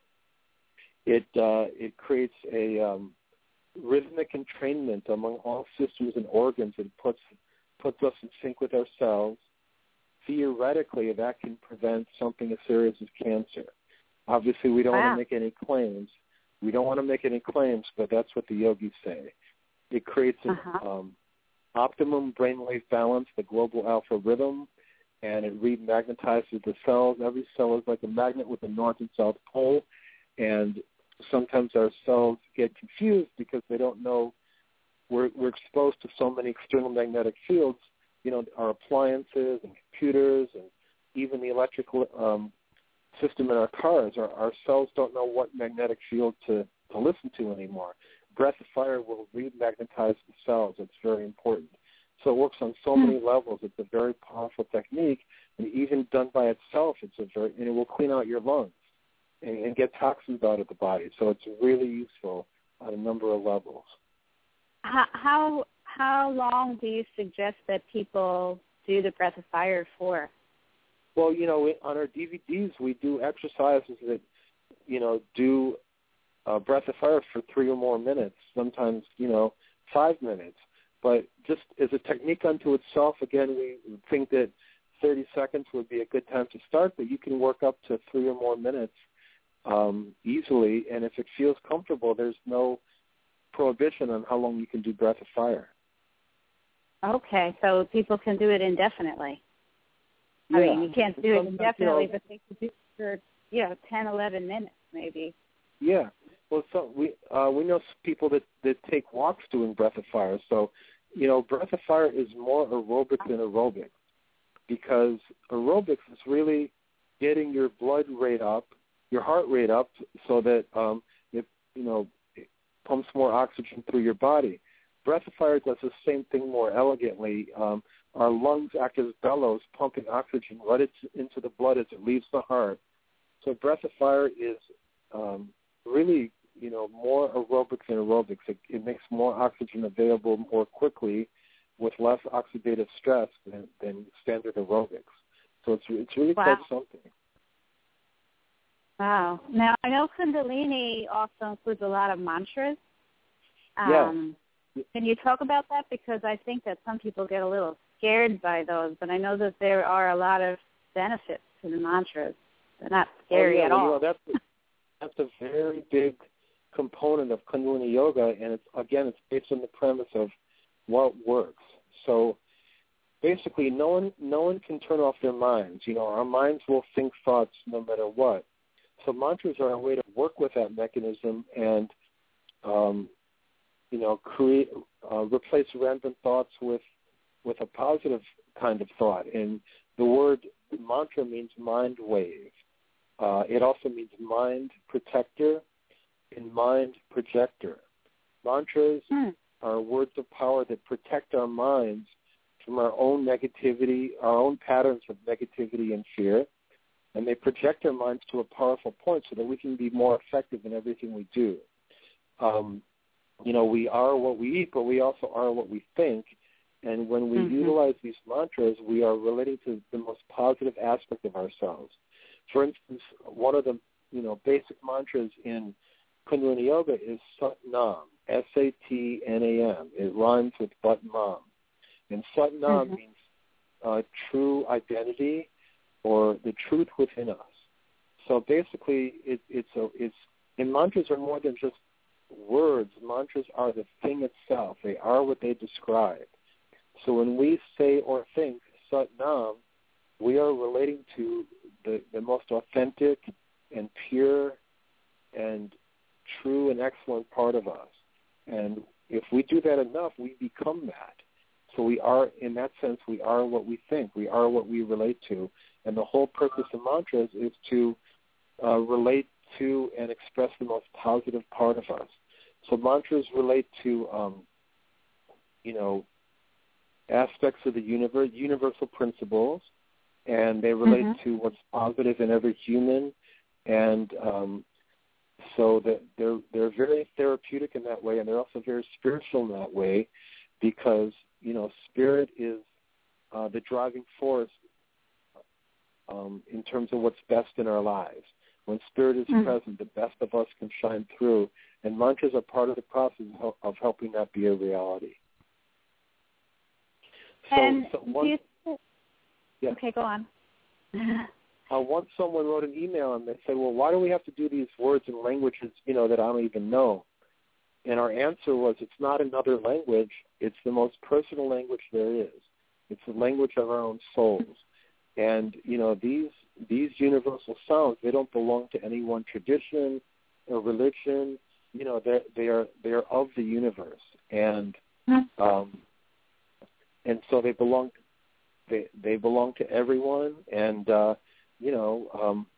it uh, it creates a um, rhythmic entrainment among all systems and organs. It puts puts us in sync with ourselves. Theoretically, that can prevent something as serious as cancer. Obviously, we don't Wow. want to make any claims. We don't want to make any claims, but that's what the yogis say. It creates an Uh-huh. um, optimum brainwave balance, the global alpha rhythm, and it remagnetizes the cells. Every cell is like a magnet with a north and south pole, and sometimes our cells get confused because they don't know we're, we're exposed to so many external magnetic fields, you know, our appliances and computers and even the electrical um, system in our cars. Our, our cells don't know what magnetic field to, to listen to anymore. Breath of fire will remagnetize the cells. It's very important. So it works on so Hmm. many levels. It's a very powerful technique, and even done by itself, it's a very, and it will clean out your lungs and, and get toxins out of the body. So it's really useful on a number of levels. How, how how long do you suggest that people do the breath of fire for? Well, you know, on our D V Ds, we do exercises that, you know, do uh, breath of fire for three or more minutes, sometimes, you know, five minutes. But just as a technique unto itself, again, we think that thirty seconds would be a good time to start, but you can work up to three or more minutes um, easily. And if it feels comfortable, there's no prohibition on how long you can do breath of fire. Okay, so people can do it indefinitely. Yeah. I mean, you can't do it Sometimes, indefinitely, you know, but they could do it for, you know, ten, eleven minutes maybe. Yeah. Well, so we uh, we know people that, that take walks doing breath of fire. So, you know, breath of fire is more aerobic than aerobic, because aerobics is really getting your blood rate up, your heart rate up, so that um, it you know it pumps more oxygen through your body. Breath of fire does the same thing more elegantly. Um, our lungs act as bellows, pumping oxygen right into the blood as it leaves the heart. So breath of fire is um, really, you know, more aerobic than aerobics. It, it makes more oxygen available more quickly with less oxidative stress than, than standard aerobics. So it's it's really Wow. quite something. Wow. Now, I know Kundalini also includes a lot of mantras. Um, Yes. Can you talk about that? Because I think that some people get a little scared by those, but I know that there are a lot of benefits to the mantras. They're not scary oh, yeah, at well, all. You know, that's a, that's a very big component of Kundalini Yoga, and it's again, it's based on the premise of what works. So basically, no one no one can turn off their minds. You know, our minds will think thoughts no matter what. So mantras are a way to work with that mechanism and, um, you know, create uh, replace random thoughts with with a positive kind of thought. And the word mantra means mind wave. Uh, it also means mind protector and mind projector. Mantras Hmm. are words of power that protect our minds from our own negativity, our own patterns of negativity and fear, and they project our minds to a powerful point so that we can be more effective in everything we do. Um, you know, we are what we eat, but we also are what we think, And when we mm-hmm. utilize these mantras, we are relating to the most positive aspect of ourselves. For instance, one of the you know basic mantras in Kundalini Yoga is Sat Nam, S A T N A M. It rhymes with But Mam. And Sat Nam mm-hmm. means uh, true identity or the truth within us. So basically, it, it's a, it's and mantras are more than just words. Mantras are the thing itself. They are what they describe. So when we say or think Sat Nam, we are relating to the, the most authentic and pure and true and excellent part of us. And if we do that enough, we become that. So we are, in that sense, we are what we think. We are what we relate to. And the whole purpose of mantras is to uh, relate to and express the most positive part of us. So mantras relate to, um, you know, aspects of the universe, universal principles, and they relate mm-hmm. to what's positive in every human. And um, so that they're they're very therapeutic in that way, and they're also very spiritual in that way, because you know spirit is uh, the driving force um, in terms of what's best in our lives. When spirit is mm-hmm. present, the best of us can shine through, and mantras are part of the process of, of helping that be a reality. So, and so one, do you, yeah. okay, go on. Uh, once someone wrote an email and they said, well, why do we have to do these words and languages, you know, that I don't even know? And our answer was, it's not another language. It's the most personal language there is. It's the language of our own souls. And, you know, these these universal sounds, they don't belong to any one tradition or religion. You know, they are they are of the universe. And um, and so they belong they they belong to everyone. And uh, you know, um,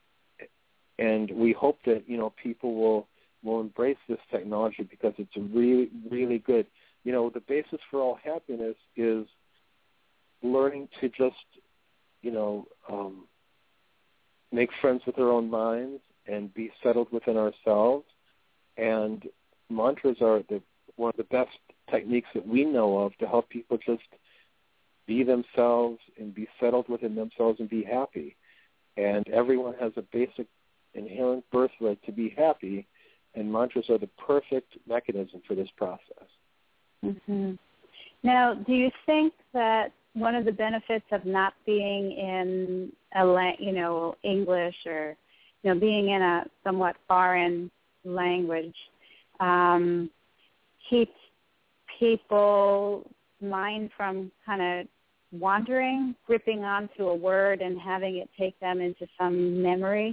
and we hope that, you know, people will, will embrace this technology because it's really, really good. You know, the basis for all happiness is learning to just, you know, um, make friends with our own minds and be settled within ourselves. And mantras are the, one of the best techniques that we know of to help people just be themselves and be settled within themselves and be happy. And everyone has a basic inherent birthright to be happy, and mantras are the perfect mechanism for this process. Mm-hmm. Now, do you think that one of the benefits of not being in a, you know, English or, you know, being in a somewhat foreign language um, keeps people's mind from kind of wandering, gripping onto a word and having it take them into some memory?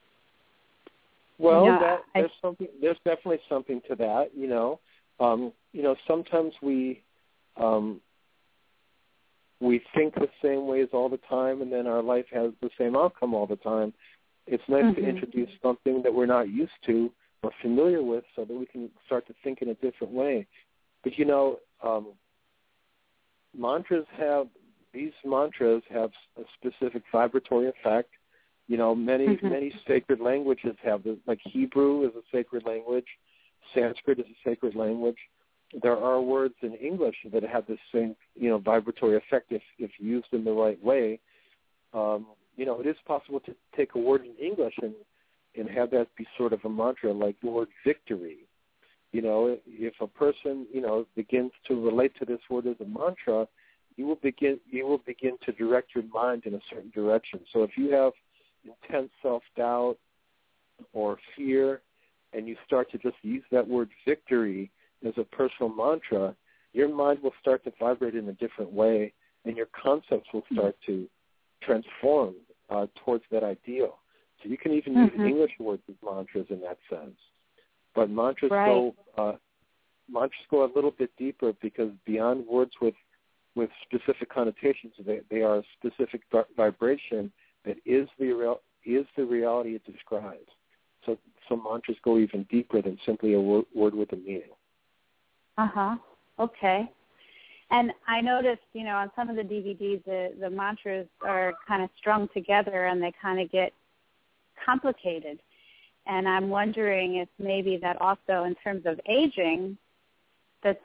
Well, you know, that, there's, I, something, there's definitely something to that, you know. Um, you know, sometimes we um, we think the same ways all the time, and then our life has the same outcome all the time. It's nice mm-hmm. to introduce something that we're not used to or familiar with so that we can start to think in a different way. But, you know, um, mantras have, these mantras have a specific vibratory effect. You know, many, mm-hmm. many sacred languages have this, like Hebrew is a sacred language, Sanskrit is a sacred language. There are words in English that have the same, you know, vibratory effect if, if used in the right way. Um, you know, it is possible to take a word in English and, and have that be sort of a mantra, like the word victory. You know, if a person, you know, begins to relate to this word as a mantra, you will begin you will begin to direct your mind in a certain direction. So if you have intense self-doubt or fear, and you start to just use that word victory as a personal mantra, your mind will start to vibrate in a different way, and your concepts will start to transform uh, towards that ideal. So you can even mm-hmm. use English words as mantras in that sense. But mantras right. go uh, mantras go a little bit deeper, because beyond words with with specific connotations, they, they are a specific v- vibration that is the real, is the reality it describes. So some mantras go even deeper than simply a word, word with a meaning. Uh-huh. Okay. And I noticed, you know, on some of the D V Ds, the, the mantras are kind of strung together and they kind of get complicated. And I'm wondering if maybe that also, in terms of aging, that that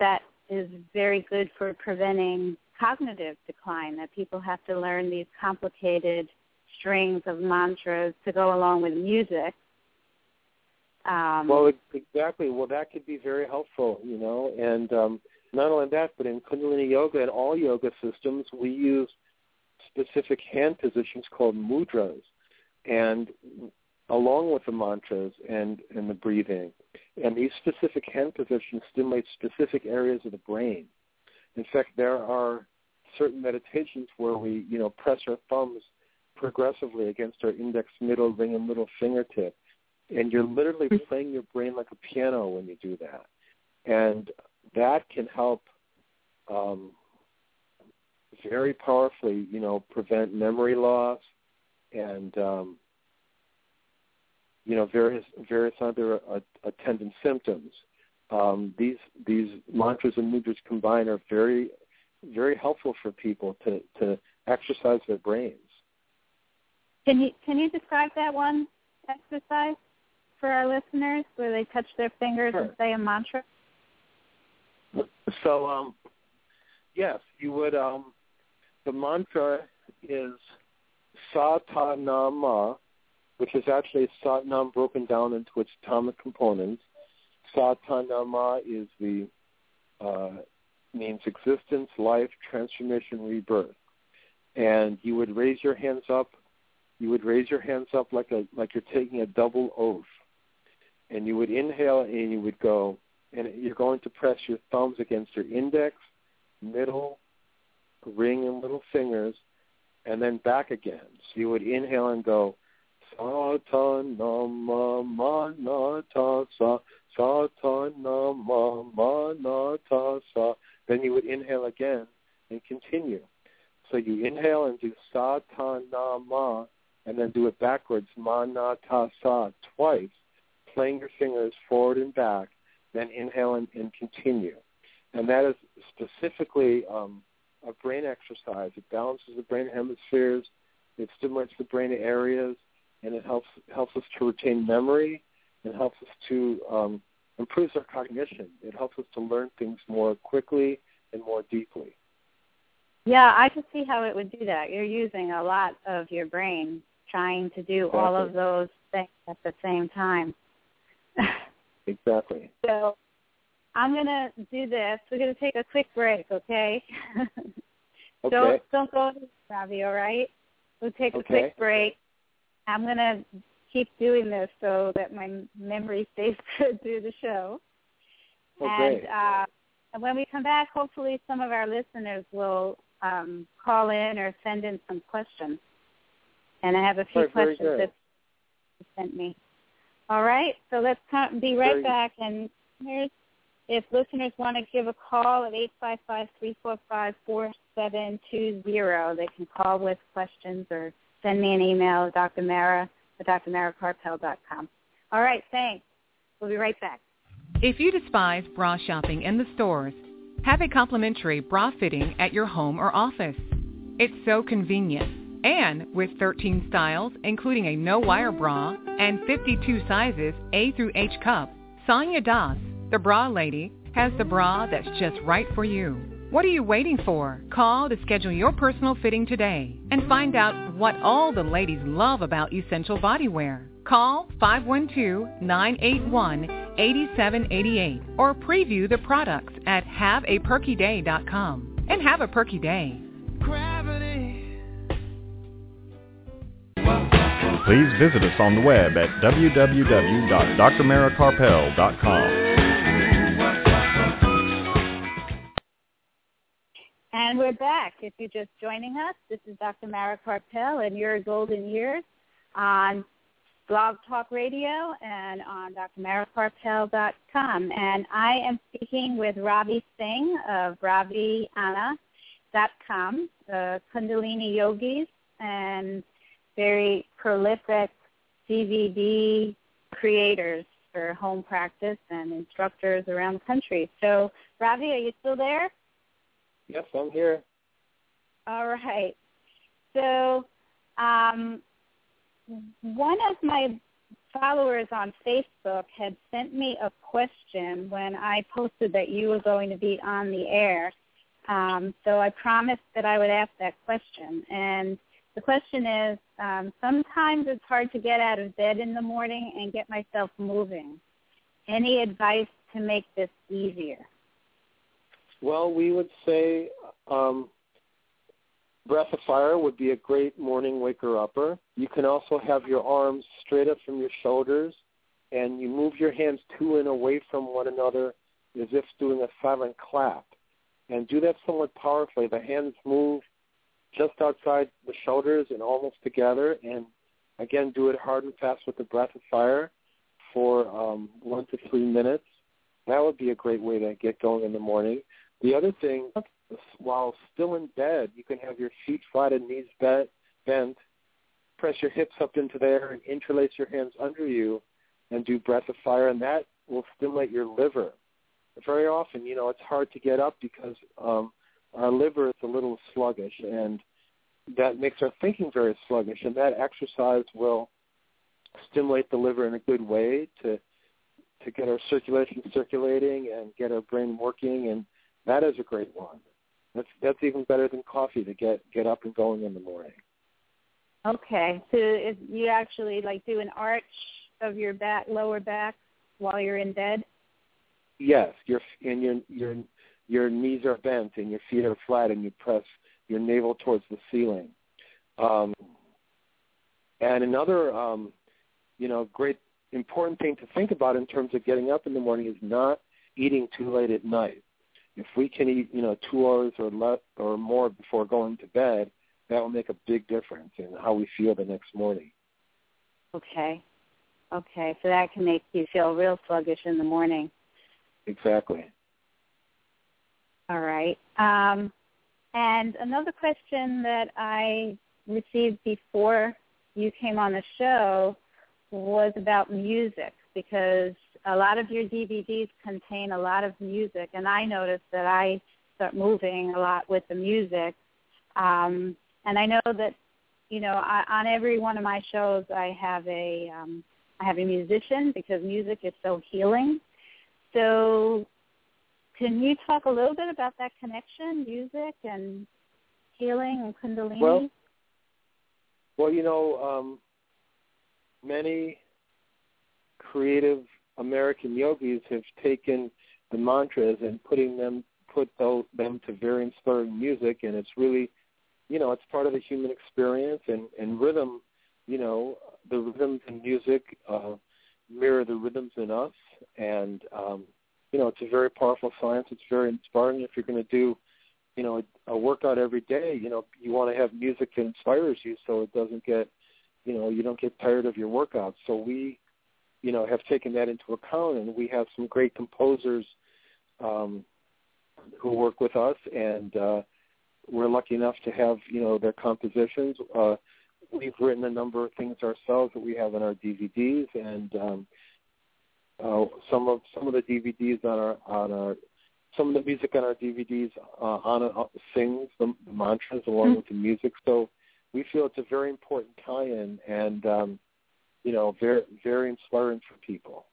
is very good for preventing cognitive decline, that people have to learn these complicated strings of mantras to go along with music. Um, well, exactly. Well, that could be very helpful, you know, and um, not only that, but in Kundalini Yoga and all yoga systems, we use specific hand positions called mudras, and along with the mantras and, and the breathing. And these specific hand positions stimulate specific areas of the brain. In fact, there are certain meditations where we, you know, press our thumbs progressively against our index, middle, ring, and little fingertip. And you're literally playing your brain like a piano when you do that. And that can help um, very powerfully, you know, prevent memory loss and, um, you know, various various other uh, attendant symptoms. Um, these these mantras and mudras combined are very, very helpful for people to, to exercise their brains. Can you can you describe that one exercise for our listeners, where they touch their fingers Sure. and say a mantra? So, um, yes, you would. Um, the mantra is Satanama, which is actually Satnam broken down into its atomic components. Satanama is the uh, means existence, life, transformation, rebirth. And you would raise your hands up. You would raise your hands up like a like you're taking a double oath. And you would inhale, and you would go, and you're going to press your thumbs against your index, middle, ring, and little fingers, and then back again. So you would inhale and go, Satanama manata sa, Satanama manata sa. Then you would inhale again and continue. So you inhale and do Satanama, and then do it backwards, manata sa, twice, playing your fingers forward and back, then inhale and, and continue. And that is specifically um, a brain exercise. It balances the brain hemispheres, it stimulates the brain areas, and it helps helps us to retain memory, and helps us to um, improves our cognition. It helps us to learn things more quickly and more deeply. Yeah, I can see how it would do that. You're using a lot of your brain trying to do Exactly. all of those things at the same time. Exactly. So I'm going to do this. We're going to take a quick break, okay? Okay. Don't, don't go, Ravi, all right? We'll take a Okay. quick break. I'm going to keep doing this so that my memory stays good through the show. Oh, and great. uh, when we come back, hopefully some of our listeners will um, call in or send in some questions. And I have a few Right, very questions good. that you sent me. All right, so let's come, be right Very back. And here's, if listeners want to give a call at eight five five, three four five, four seven two zero, they can call with questions or send me an email, Doctor Mara at D R mara karpel dot com. All right, thanks. We'll be right back. If you despise bra shopping in the stores, have a complimentary bra fitting at your home or office. It's so convenient. And with thirteen styles, including a no-wire bra and fifty-two sizes A through H cup, Sonia Das, the bra lady, has the bra that's just right for you. What are you waiting for? Call to schedule your personal fitting today and find out what all the ladies love about Essential Bodywear. Call five one two, nine eight one, eight seven eight eight or preview the products at have a perky day dot com. And have a perky day. Gravity. Please visit us on the web at w w w dot d r mara karpel dot com. And we're back. If you're just joining us, this is Doctor Mara Karpel and Your Golden Years on Blog Talk Radio and on d r mara karpel dot com. And I am speaking with Ravi Singh of ravi anna dot com, the Kundalini Yogis, and very prolific D V D creators for home practice and instructors around the country. So, Ravi, are you still there? Yes, I'm here. All right. So, um, one of my followers on Facebook had sent me a question when I posted that you were going to be on the air. Um, so I promised that I would ask that question. And the question is, um, sometimes it's hard to get out of bed in the morning and get myself moving. Any advice to make this easier? Well, we would say um, Breath of Fire would be a great morning waker-upper. You can also have your arms straight up from your shoulders, and you move your hands to and away from one another as if doing a silent clap. And do that somewhat powerfully. The hands move just outside the shoulders and almost together. And, again, do it hard and fast with the Breath of Fire for um, one to three minutes. That would be a great way to get going in the morning. The other thing, while still in bed, you can have your feet flat and knees bent, press your hips up into there and interlace your hands under you and do Breath of Fire, and that will stimulate your liver. Very often, you know, it's hard to get up because um, our liver is a little sluggish, and that makes our thinking very sluggish, and that exercise will stimulate the liver in a good way to to get our circulation circulating and get our brain working, and that is a great one. That's that's even better than coffee to get, get up and going in the morning. Okay, so if you actually like do an arch of your back, lower back, while you're in bed? Yes, your and your your your knees are bent and your feet are flat, and you press your navel towards the ceiling. Um, and another, um, you know, great important thing to think about in terms of getting up in the morning is not eating too late at night. If we can eat, you know, two hours or less or more before going to bed, that will make a big difference in how we feel the next morning. Okay. Okay, so that can make you feel real sluggish in the morning. Exactly. All right. Um, and another question that I received before you came on the show was about music, because a lot of your D V Ds contain a lot of music, and I noticed that I start moving a lot with the music. Um, and I know that, you know, I, on every one of my shows I have a um, I have a musician, because music is so healing. So can you talk a little bit about that connection, music and healing and Kundalini? Well, well you know, um, many creative American yogis have taken the mantras and putting them, put those, them to very inspiring music, and it's really, you know, it's part of the human experience, and, and rhythm, you know, the rhythms in music uh, mirror the rhythms in us, and, um, you know, it's a very powerful science. It's very inspiring. If you're going to do, you know, a, a workout every day, you know, you want to have music that inspires you so it doesn't get, you know, you don't get tired of your workouts. So we, you know, have taken that into account, and we have some great composers um, who work with us, and uh, we're lucky enough to have, you know, their compositions. Uh, we've written a number of things ourselves that we have in our D V Ds, and um, uh, some of some of the D V Ds on our on our some of the music on our D V Ds uh, on uh, sings the, the mantras along mm-hmm. with the music. So we feel it's a very important tie-in, and um, you know, very very inspiring for people.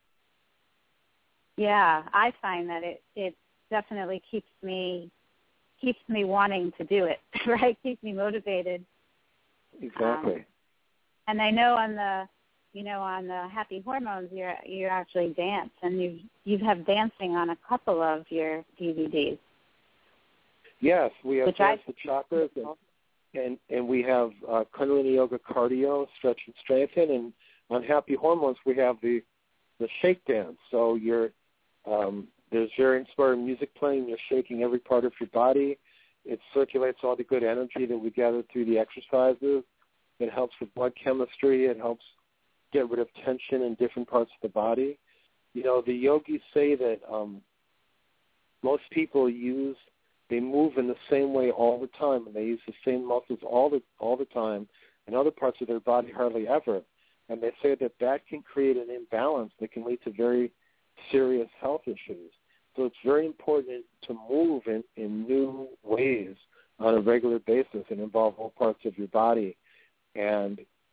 Yeah, I find that it it definitely keeps me keeps me wanting to do it. Right, keeps me motivated. Exactly. Um, and I know on the, you know, on the Happy Hormones, you're you actually dance, and you you have dancing on a couple of your D V Ds. Yes, we have Which Dance I, the Chakras, and, and and we have uh, Kundalini Yoga Cardio, Stretch and Strengthen, and on Happy Hormones we have the the shake dance. So you're um, there's very inspiring music playing. You're shaking every part of your body. It circulates all the good energy that we gather through the exercises. It helps with blood chemistry. It helps get rid of tension in different parts of the body. You know, the yogis say that um, most people use, they move in the same way all the time, and they use the same muscles all the all the time, and other parts of their body hardly ever. And they say that that can create an imbalance that can lead to very serious health issues. So it's very important to move in, in new ways on a regular basis and involve all parts of your body. And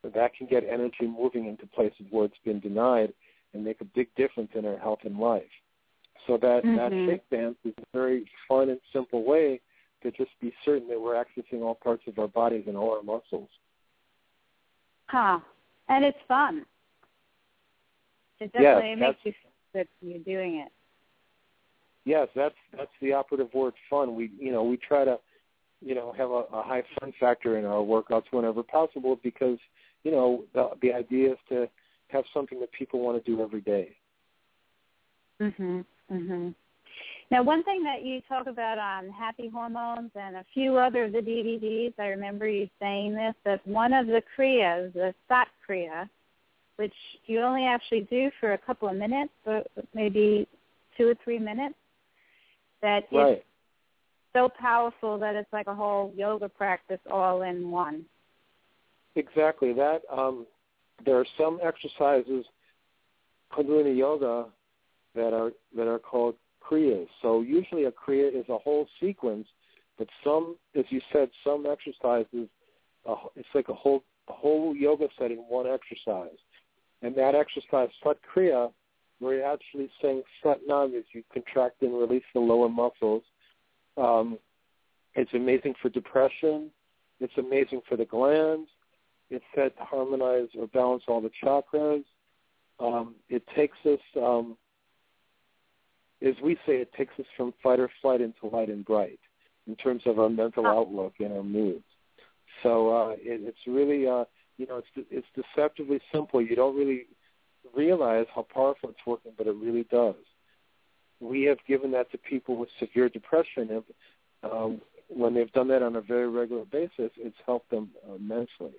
that can get energy moving into places where it's been denied and make a big difference in our health and life. So that, mm-hmm. that shake dance is a very fun and simple way to just be certain that we're accessing all parts of our bodies and all our muscles. Huh. And it's fun. It definitely yes, makes you feel that you're doing it. Yes, that's that's the operative word, fun. We you know, we try to, you know, have a, a high fun factor in our workouts whenever possible because, you know, the the idea is to have something that people want to do every day. Mhm. Mhm. Now, one thing that you talk about on Happy Hormones and a few other of the D V Ds, I remember you saying this, that one of the Kriyas, the Sat Kriya, which you only actually do for a couple of minutes, or maybe two or three minutes, that right. it's so powerful that it's like a whole yoga practice all in one. Exactly. That um, there are some exercises, Kundalini Yoga, that are that are called Kriyas. So usually a Kriya is a whole sequence, but some, as you said, some exercises, uh, it's like a whole a whole yoga set in one exercise. And that exercise, Sat Kriya, where you're actually saying Sat Nam as you contract and release the lower muscles. Um, it's amazing for depression. It's amazing for the glands. It's said to harmonize or balance all the chakras. Um, it takes us, um, as we say, it takes us from fight or flight into light and bright in terms of our mental outlook and our moods. So uh, it, it's really, uh, you know, it's it's deceptively simple. You don't really realize how powerful it's working, but it really does. We have given that to people with severe depression, and um, when they've done that on a very regular basis, it's helped them immensely.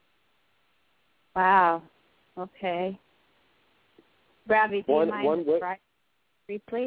Wow. Okay. Ravi, do one, you mind one way, briefly?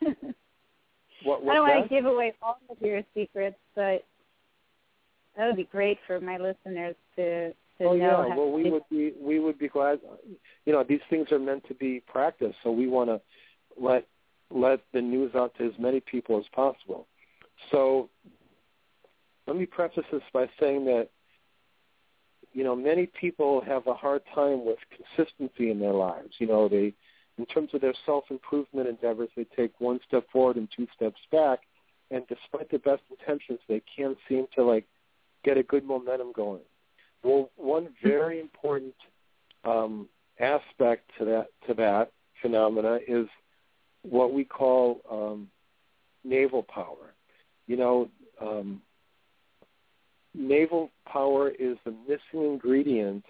what, I don't want that? to give away all of your secrets, but that would be great for my listeners to, to oh, know. yeah. How Well, we would be we would be glad. You know, these things are meant to be practiced, so we want to let let the news out to as many people as possible. So let me preface this by saying that, you know, many people have a hard time with consistency in their lives. You know, they, in terms of their self-improvement endeavors, they take one step forward and two steps back, and despite the best intentions, they can't seem to, like, get a good momentum going. Well, one very important um, aspect to that to that phenomena is what we call um, navel power. You know, um, navel power is the missing ingredient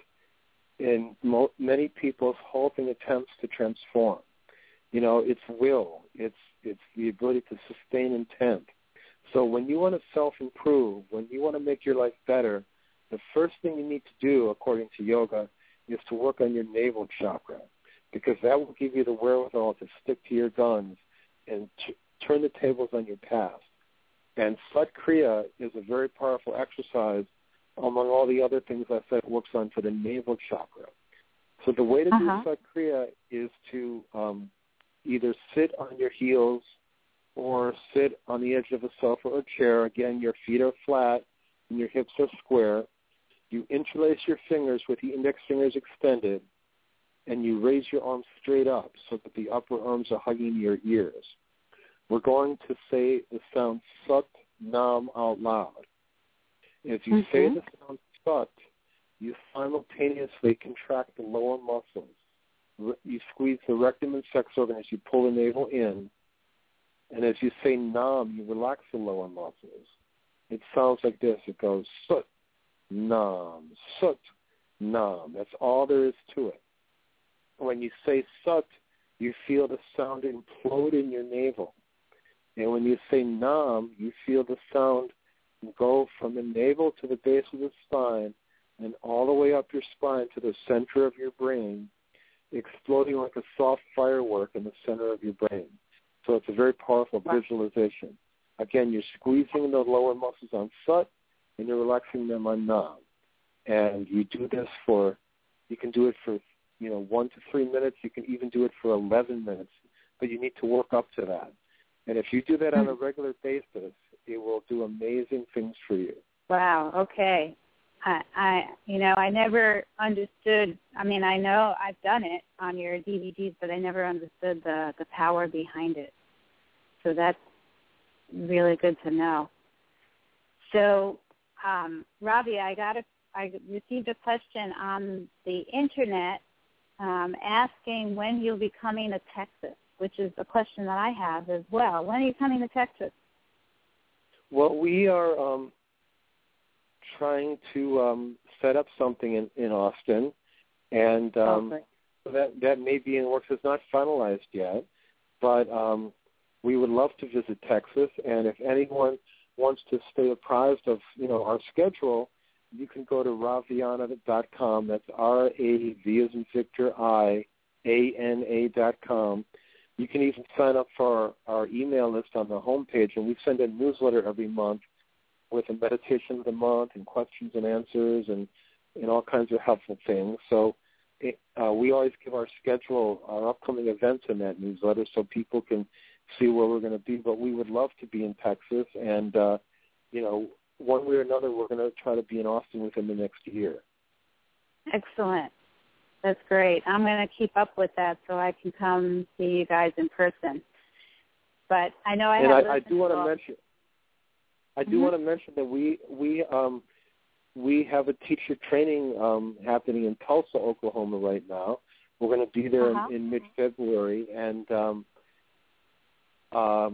in mo- many people's halting attempts to transform. You know, it's will. It's it's the ability to sustain intent. So when you want to self-improve, when you want to make your life better, the first thing you need to do, according to yoga, is to work on your navel chakra, because that will give you the wherewithal to stick to your guns and t- turn the tables on your past. And Sat Kriya is a very powerful exercise, among all the other things I said, it works on for the navel chakra. So the way to uh-huh. do Sat Kriya is to um, either sit on your heels or sit on the edge of a sofa or chair. Again, your feet are flat and your hips are square. You interlace your fingers with the index fingers extended, and you raise your arms straight up so that the upper arms are hugging your ears. We're going to say the sound Sat Nam out loud. If you mm-hmm. say the sound Sat, you simultaneously contract the lower muscles. You squeeze the rectum and sex organ as you pull the navel in. And as you say Nam, you relax the lower muscles. It sounds like this. It goes Sat Nam, Sat Nam. That's all there is to it. When you say Sat, you feel the sound implode in your navel. And when you say Nam, you feel the sound go from the navel to the base of the spine and all the way up your spine to the center of your brain, exploding like a soft firework in the center of your brain. So it's a very powerful visualization. Again, you're squeezing the lower muscles on Sat, and you're relaxing them on Nam. And you do this for, you can do it for, you know, one to three minutes. You can even do it for eleven minutes, but you need to work up to that. And if you do that on a regular basis, it will do amazing things for you. Wow, okay. I, I, you know, I never understood. I mean, I know I've done it on your D V Ds, but I never understood the, the power behind it. So that's really good to know. So, um, Robbie, I got a, I received a question on the internet um, asking when you'll be coming to Texas, which is a question that I have as well. When are you coming to Texas? Well, we are um, trying to um, set up something in, in Austin, and um, okay. so that that may be in the works. It's not finalized yet, but um, we would love to visit Texas. And if anyone wants to stay apprised of you know our schedule, you can go to raviana dot com. That's R A V as in Victor I A N A dot com. You can even sign up for our, our email list on the homepage, and we send a newsletter every month with a meditation of the month and questions and answers and, and all kinds of helpful things. So it, uh, we always give our schedule, our upcoming events in that newsletter so people can see where we're going to be. But we would love to be in Texas, and, uh, you know, one way or another, we're going to try to be in Austin within the next year. Excellent. That's great. I'm going to keep up with that so I can come see you guys in person. But I know I and have. I, I do want to mention. I do mm-hmm. want to mention that we we um, we have a teacher training um, happening in Tulsa, Oklahoma, right now. We're going to be there uh-huh. in, in mid-February, and um, um,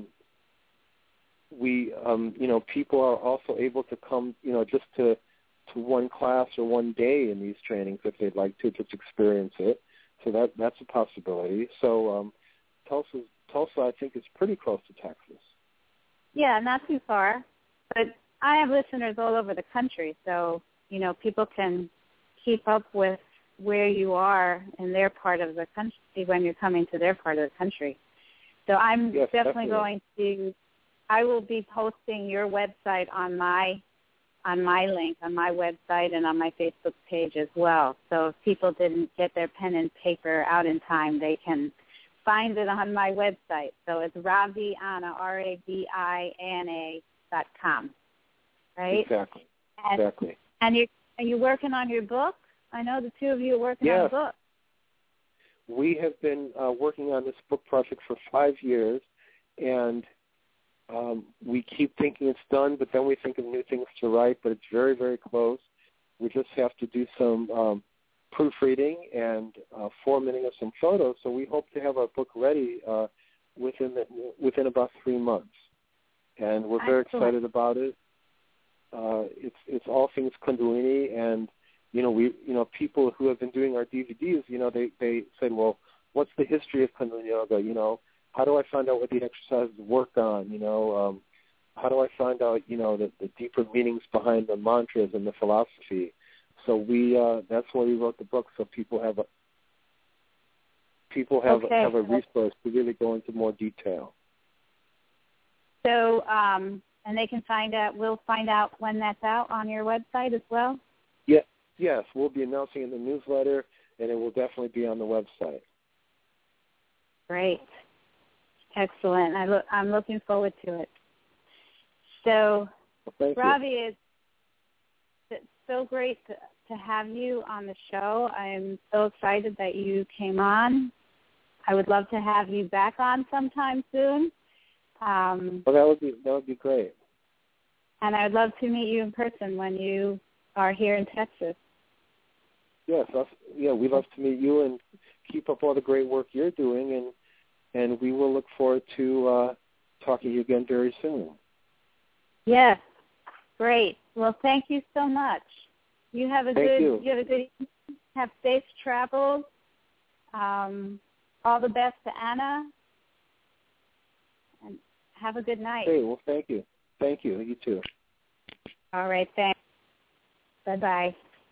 we um, you know people are also able to come, you know, just to. to one class or one day in these trainings if they'd like to just experience it. So that that's a possibility. So um, Tulsa, Tulsa, I think, is pretty close to Texas. Yeah, not too far. But I have listeners all over the country, so, you know, people can keep up with where you are in their part of the country when you're coming to their part of the country. So I'm yes, definitely, definitely going to, I will be posting your website on my on my link, on my website, and on my Facebook page as well. So if people didn't get their pen and paper out in time, they can find it on my website. So it's Raviana, R A V I N A dot com, right? Exactly, and, exactly. And you're, are you working on your book? I know the two of you are working yes. on a book. We have been uh, working on this book project for five years, and Um, we keep thinking it's done, but then we think of new things to write, but it's very, very close. We just have to do some um, proofreading and uh, formatting of some photos, so we hope to have our book ready uh, within the, within about three months. And we're very Excellent. excited about it. Uh, it's it's all things Kundalini, and you know we you know people who have been doing our D V Ds, you know they they said, well, what's the history of Kundalini Yoga? You know. How do I find out what the exercises work on? You know, um, how do I find out, you know, the, the deeper meanings behind the mantras and the philosophy? So we, uh, that's why we wrote the book, so people have a people have okay. have a resource to really go into more detail. So, um, and they can find out. We'll find out when that's out on your website as well. Yeah, yes, we'll be announcing in the newsletter, and it will definitely be on the website. Great. Excellent. I look, I'm looking forward to it. So, well, Ravi, it's, it's so great to, to have you on the show. I'm so excited that you came on. I would love to have you back on sometime soon. Um, well, that would be that would be great. And I'd love to meet you in person when you are here in Texas. Yes, us, yeah, we'd love to meet you and keep up all the great work you're doing, and. And we will look forward to uh, talking to you again very soon. Yes, great. Well, thank you so much. You have a thank good. You. you have a good. Have safe travels. Um, all the best to Anna, and have a good night. Hey, well, thank you. Thank you. You too. All right. Thanks. Bye bye.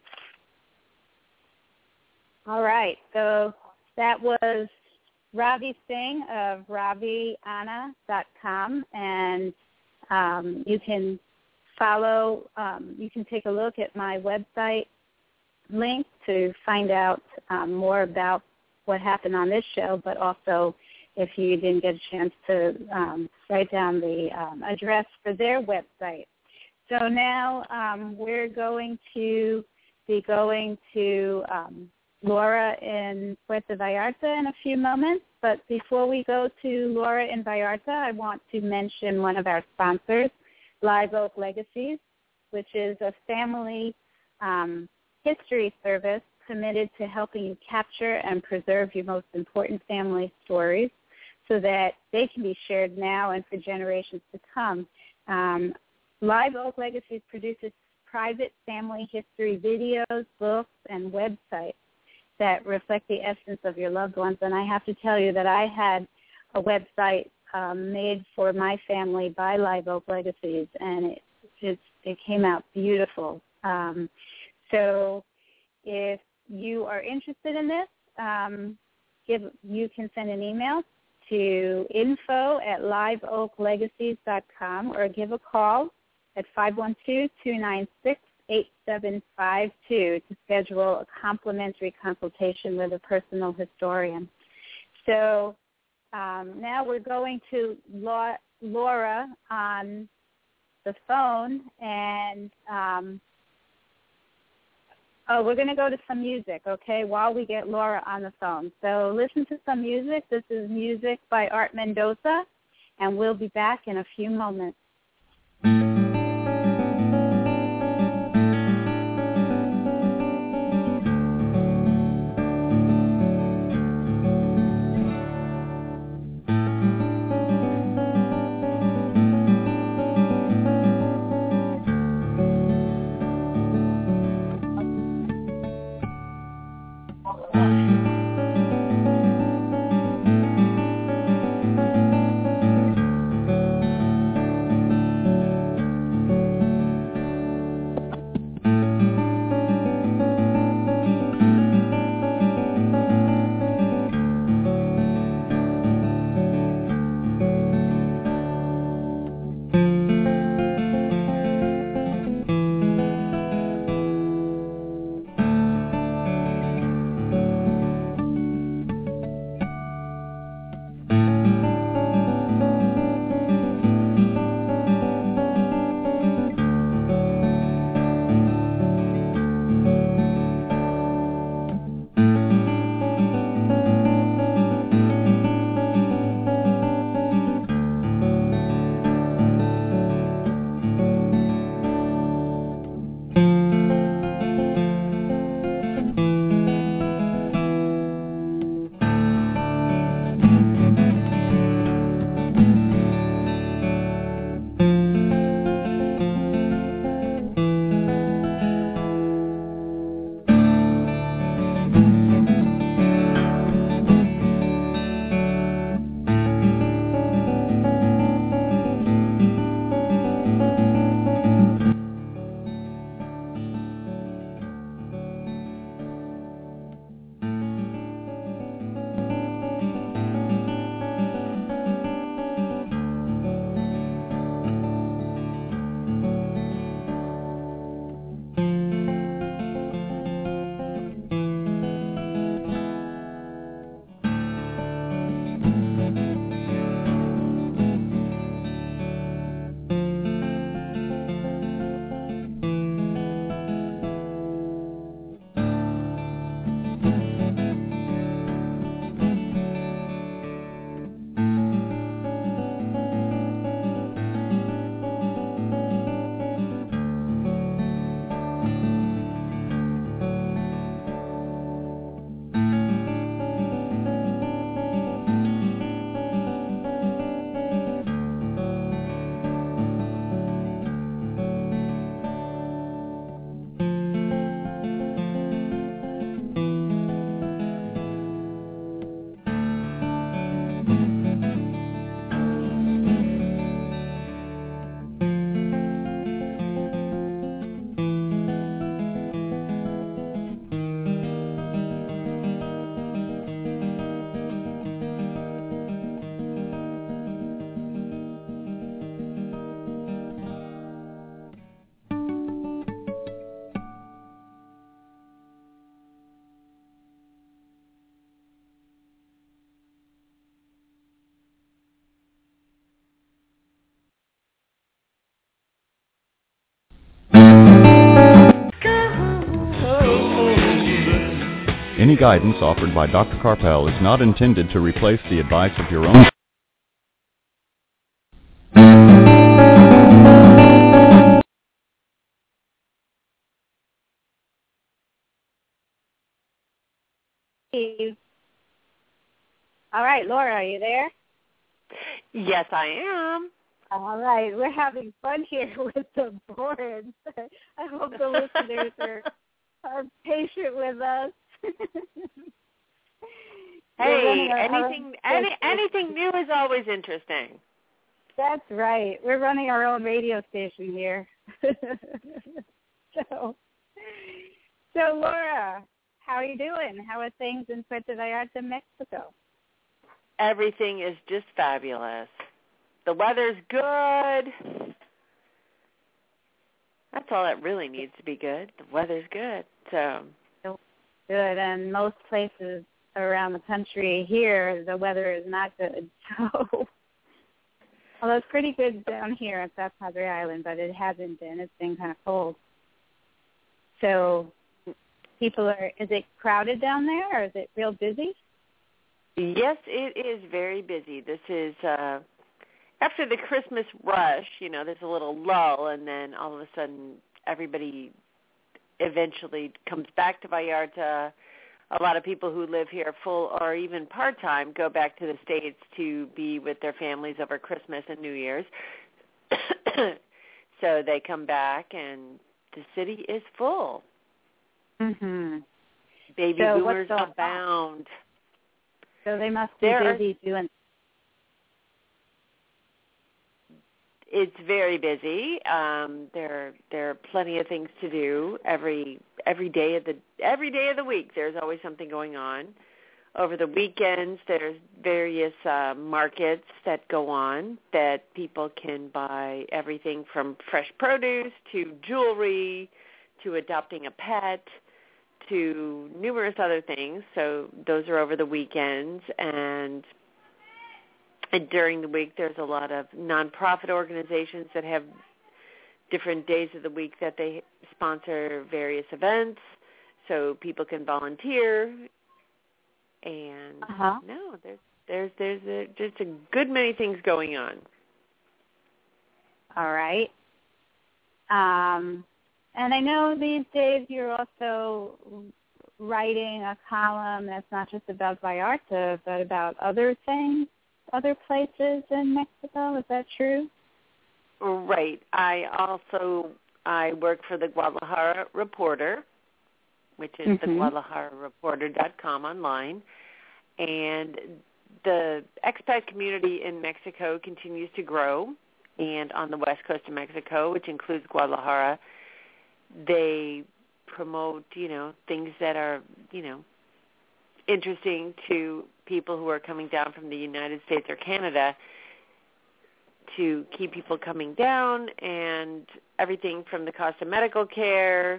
All right. So that was Ravi Singh of Raviana dot com, and um, you can follow, um, you can take a look at my website link to find out um, more about what happened on this show, but also if you didn't get a chance to um, write down the um, address for their website. So now um, we're going to be going to um, Laura in Puerto Vallarta in a few moments. But before we go to Laura in Vallarta, I want to mention one of our sponsors, Live Oak Legacies, which is a family um, history service committed to helping you capture and preserve your most important family stories so that they can be shared now and for generations to come. Um, Live Oak Legacies produces private family history videos, books, and websites that reflect the essence of your loved ones. And I have to tell you that I had a website um, made for my family by Live Oak Legacies, and it just it came out beautiful. Um, so if you are interested in this, um, give, you can send an email to info at liveoaklegacies dot com or give a call at five one two, two nine six, eight seven five two to schedule a complimentary consultation with a personal historian. So um, now we're going to Laura on the phone, and um, oh, we're going to go to some music, okay, while we get Laura on the phone. So listen to some music. This is music by Art Mendoza, and we'll be back in a few moments. Any guidance offered by Doctor Karpel is not intended to replace the advice of your own. Steve. All right, Laura, are you there? Yes, I am. All right, we're having fun here with the boards. I hope the listeners are, are patient with us. Hey, anything any, anything new is always interesting. That's right. We're running our own radio station here. so, so Laura, how are you doing? How are things in Puerto Vallarta, Mexico? Everything is just fabulous. The weather's good. That's all that really needs to be good. The weather's good. So good, and most places around the country here, the weather is not good. So, although it's pretty good down here at South Padre Island, but it hasn't been. It's been kind of cold. So, people are. Is it crowded down there, or is it real busy? Yes, it is very busy. This is uh, after the Christmas rush. You know, there's a little lull, and then all of a sudden, everybody eventually comes back to Vallarta. A lot of people who live here full or even part-time go back to the States to be with their families over Christmas and New Year's. So they come back, and the city is full. Mm-hmm. Baby so boomers abound. So they must be there busy are, doing. It's very busy. Um, there, there are plenty of things to do every every day of the every day of the week. There's always something going on. Over the weekends, there's various uh, markets that go on that people can buy everything from fresh produce to jewelry to adopting a pet to numerous other things. So those are over the weekends, and, and during the week there's a lot of nonprofit organizations that have different days of the week that they sponsor various events, so people can volunteer. And uh-huh. no, there's there's there's a, just a good many things going on. All right. Um. And I know these days you're also writing a column that's not just about Vallarta, but about other things, other places in Mexico. Is that true? Right. I also I work for the Guadalajara Reporter, which is mm-hmm. the guadalajara reporter dot com online. And the expat community in Mexico continues to grow. And on the west coast of Mexico, which includes Guadalajara, they promote, you know, things that are, you know, interesting to people who are coming down from the United States or Canada, to keep people coming down, and everything from the cost of medical care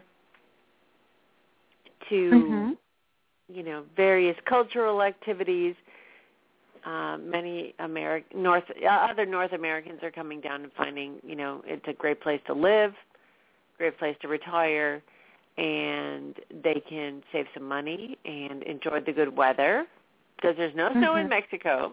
to, mm-hmm. you know, various cultural activities. Uh, many Ameri- North uh, other North Americans are coming down and finding, you know, it's a great place to live, great place to retire, and they can save some money and enjoy the good weather because there's no snow mm-hmm. in Mexico.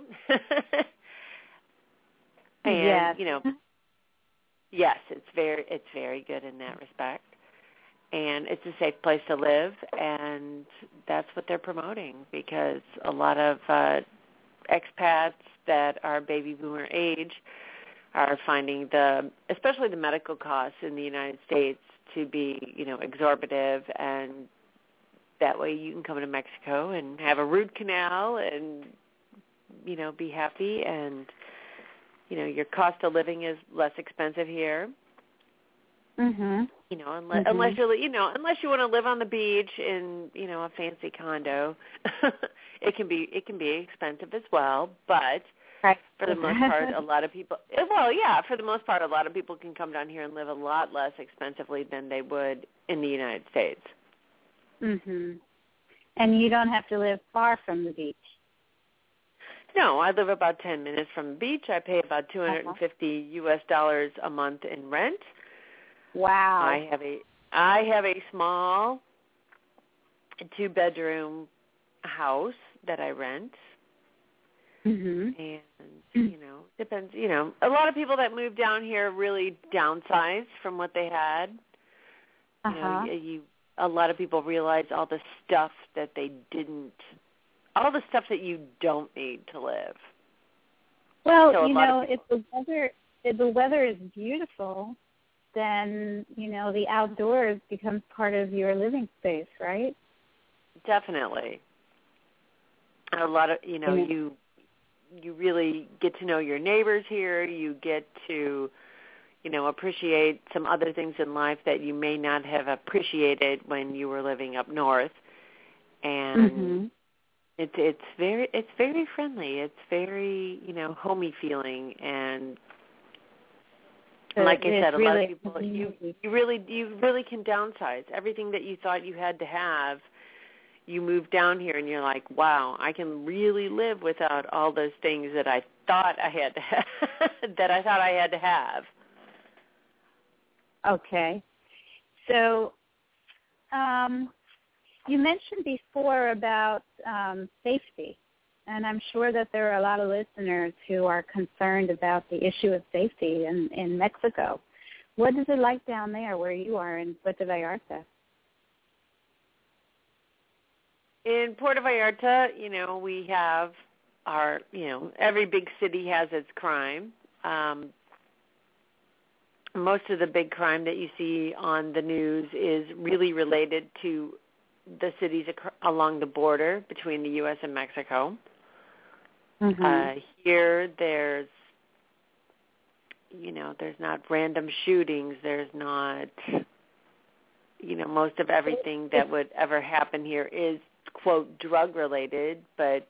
And, yes. you know, yes, it's very it's very good in that respect. And it's a safe place to live, and that's what they're promoting, because a lot of uh, expats that are baby boomer age are finding the, especially the medical costs in the United States, to be, you know, exorbitant, and that way you can come to Mexico and have a root canal and, you know, be happy, and, you know, your cost of living is less expensive here. Mhm. You know, unless mm-hmm. unless you you know unless you want to live on the beach in, you know, a fancy condo, it can be it can be expensive as well. But right. for the most part, a lot of people well, yeah, for the most part, a lot of people can come down here and live a lot less expensively than they would in the United States. Mhm. And you don't have to live far from the beach. No, I live about ten minutes from the beach. I pay about two hundred fifty uh-huh. U S dollars a month in rent. Wow. I have a I have a small two bedroom house that I rent. Mm-hmm. And, you know, depends, you know, a lot of people that move down here really downsize from what they had. You Uh-huh. know, you, you a lot of people realize all the stuff that they didn't, all the stuff that you don't need to live. Well, so you know, people, if the weather if the weather is beautiful, then, you know, the outdoors becomes part of your living space, right? Definitely. A lot of, you know, Mm-hmm. you you really get to know your neighbors here. You get to, you know, appreciate some other things in life that you may not have appreciated when you were living up north. And Mm-hmm. it's it's very it's very friendly. It's very, you know, homey feeling. And So like I it's said, a really lot of people, you you really you really can downsize. Everything that you thought you had to have, you move down here and you're like, wow, I can really live without all those things that I thought I had to have, that I thought I had to have. Okay. So um, you mentioned before about um, safety, and I'm sure that there are a lot of listeners who are concerned about the issue of safety in, in Mexico. What is it like down there where you are in Puerto Vallarta? In Puerto Vallarta, you know, we have our, you know, every big city has its crime. Um, most of the big crime that you see on the news is really related to the cities ac- along the border between the U S and Mexico. Mm-hmm. Uh, here, there's, you know, there's not random shootings. There's not, you know, most of everything that would ever happen here is, quote, drug-related, but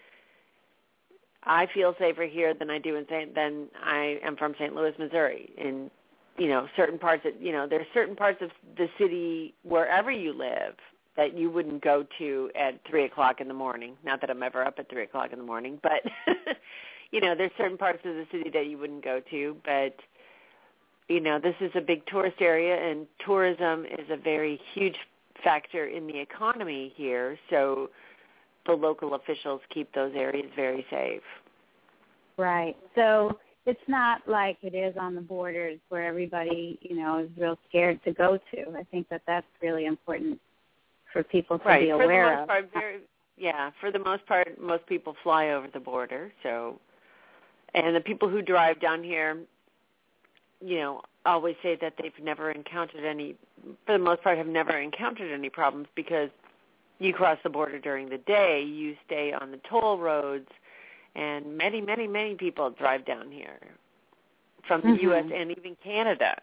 I feel safer here than I do in Saint than I am from Saint Louis, Missouri. In, you know, certain parts of, you know, there's certain parts of the city wherever you live that you wouldn't go to at three o'clock in the morning. Not that I'm ever up at three o'clock in the morning, but, you know, there's certain parts of the city that you wouldn't go to. But, you know, this is a big tourist area, and tourism is a very huge factor in the economy here. So the local officials keep those areas very safe. Right. So it's not like it is on the borders where everybody, you know, is real scared to go to. I think that that's really important for people to right. be aware for the most of. Part, very, yeah, for the most part, most people fly over the border. So, and the people who drive down here, you know, always say that they've never encountered any, for the most part, have never encountered any problems because you cross the border during the day, you stay on the toll roads, and many, many, many people drive down here from the Mm-hmm. U S and even Canada.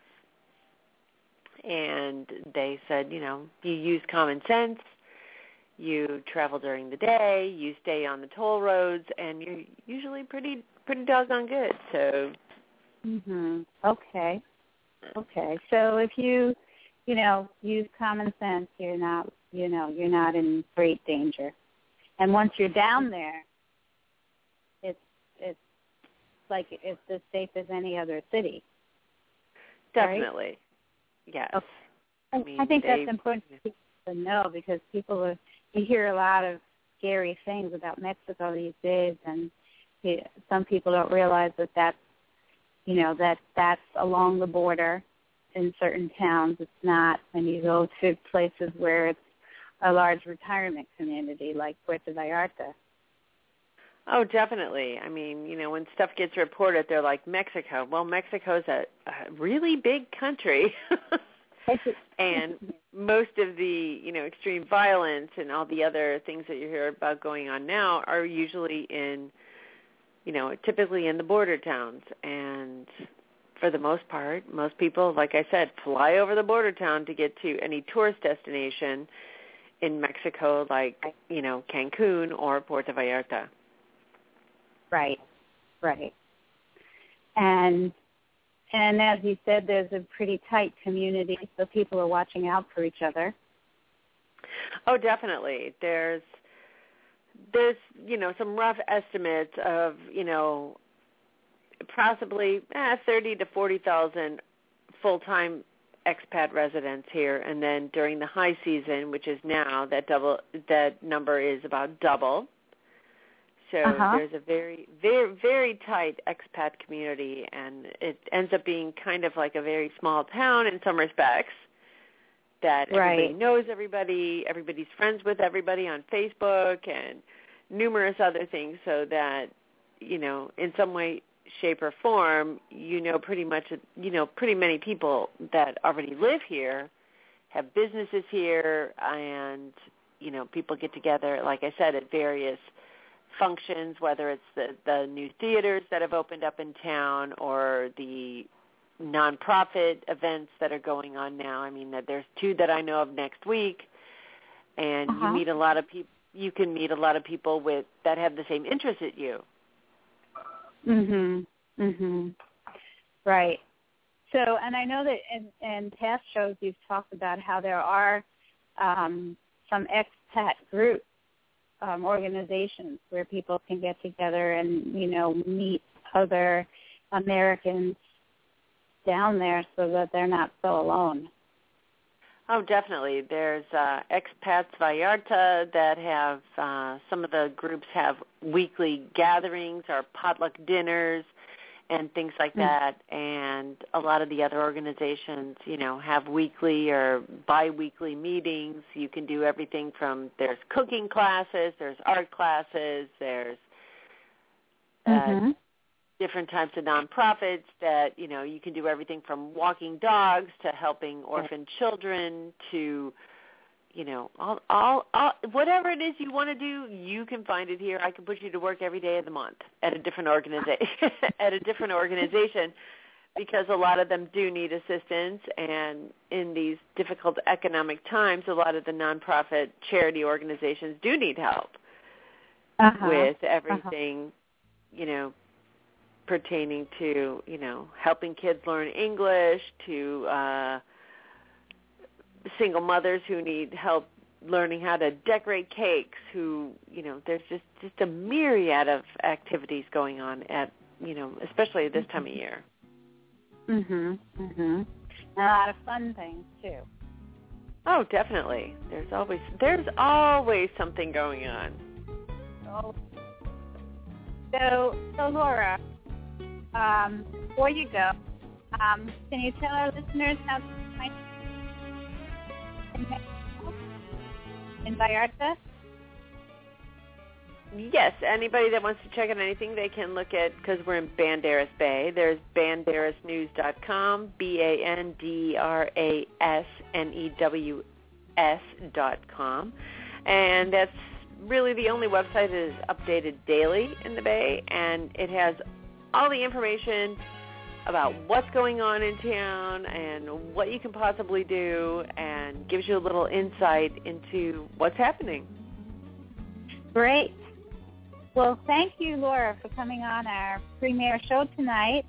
And they said, you know, you use common sense, you travel during the day, you stay on the toll roads, and you're usually pretty, pretty doggone good. So, Mhm. Okay. Okay. So if you, you know, use common sense, you're not, you know, you're not in great danger. And once you're down there, it's it's like it's as safe as any other city. definitely, right? yes. Okay. I, mean, I think they, that's important for people to know because people are, you hear a lot of scary things about Mexico these days, and you, some people don't realize that that's, you know, that that's along the border in certain towns. It's not when you go to places where it's a large retirement community like Puerto Vallarta. Oh, definitely. I mean, you know, when stuff gets reported, they're like, Mexico. Well, Mexico's a, a really big country. And most of the, you know, extreme violence and all the other things that you hear about going on now are usually in, you know, typically in the border towns. And for the most part, most people, like I said, fly over the border town to get to any tourist destination in Mexico, like, you know, Cancun or Puerto Vallarta. Right, right. And and as you said, there's a pretty tight community, so people are watching out for each other. Oh, definitely. There's, there's, you know, some rough estimates of, you know, possibly eh, thirty to forty thousand full-time expat residents here, and then during the high season, which is now, that double that number is about double. So uh-huh. there's a very, very, very tight expat community, and it ends up being kind of like a very small town in some respects, that right. everybody knows everybody, everybody's friends with everybody on Facebook and numerous other things, so that, you know, in some way, shape, or form, you know pretty much, you know, pretty many people that already live here, have businesses here, and, you know, people get together, like I said, at various functions, whether it's the, the new theaters that have opened up in town or the nonprofit events that are going on now. I mean, there's two that I know of next week, and uh-huh. you meet a lot of people. You can meet a lot of people with that have the same interests as you. Mhm. Mhm. Right. So, and I know that in, in past shows you've talked about how there are um, some expat groups. Um, organizations where people can get together and, you know, meet other Americans down there so that they're not so alone. Oh, definitely. There's uh, Expats Vallarta that have, uh, some of the groups have weekly gatherings or potluck dinners and things like that. Mm. And a lot of the other organizations, you know, have weekly or bi-weekly meetings. You can do everything from, there's cooking classes, there's art classes, there's uh, mm-hmm. different types of nonprofits that, you know, you can do everything from walking dogs to helping orphan children to, you know, all, all, all, whatever it is you want to do, you can find it here. I can put you to work every day of the month at a different organization, at a different organization, because a lot of them do need assistance, and in these difficult economic times, a lot of the nonprofit charity organizations do need help uh-huh. with everything, uh-huh. you know, pertaining to, you know, helping kids learn English, to uh, single mothers who need help learning how to decorate cakes, who, you know, there's just, just a myriad of activities going on at, you know, especially this time of year. Mhm. Mhm. A lot of fun things too. Oh, definitely. There's always there's always something going on. Oh. So, so Laura, um, before you go, um, can you tell our listeners how to find in Vallarta? Yes, anybody that wants to check out anything, they can look at, because we're in Banderas Bay, there's banderas news dot com, B A N D R A S N E W S dot com, and that's really the only website that is updated daily in the Bay, and it has all the information about what's going on in town and what you can possibly do, and gives you a little insight into what's happening. Great. Well, thank you, Laura, for coming on our premiere show tonight.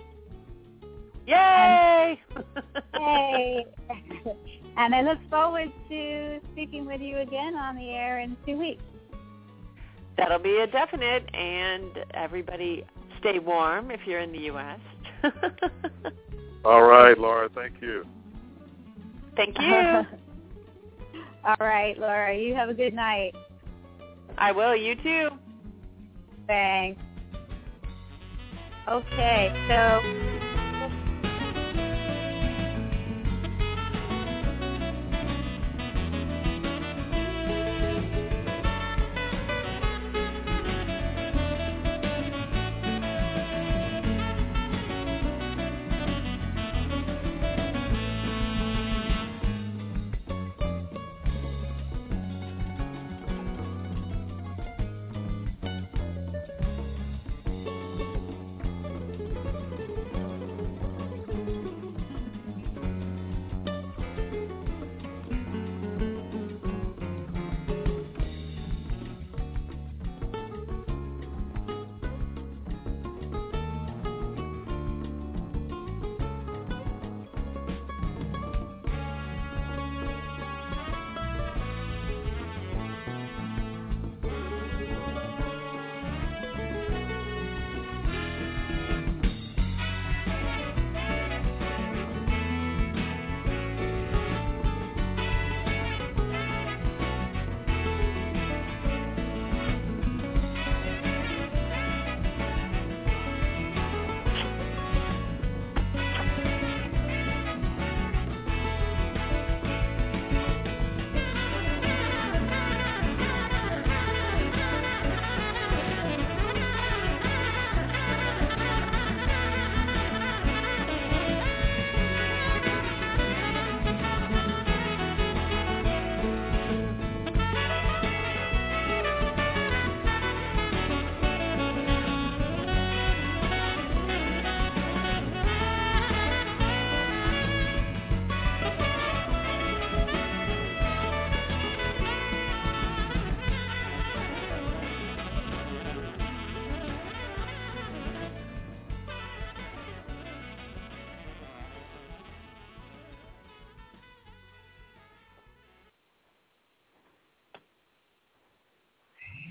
Yay! And, hey! And I look forward to speaking with you again on the air in two weeks. That'll be a definite, and everybody stay warm if you're in the U S All right, Laura, thank you. Thank you. All right, Laura, you have a good night. I will. You too. Thanks. Okay, so...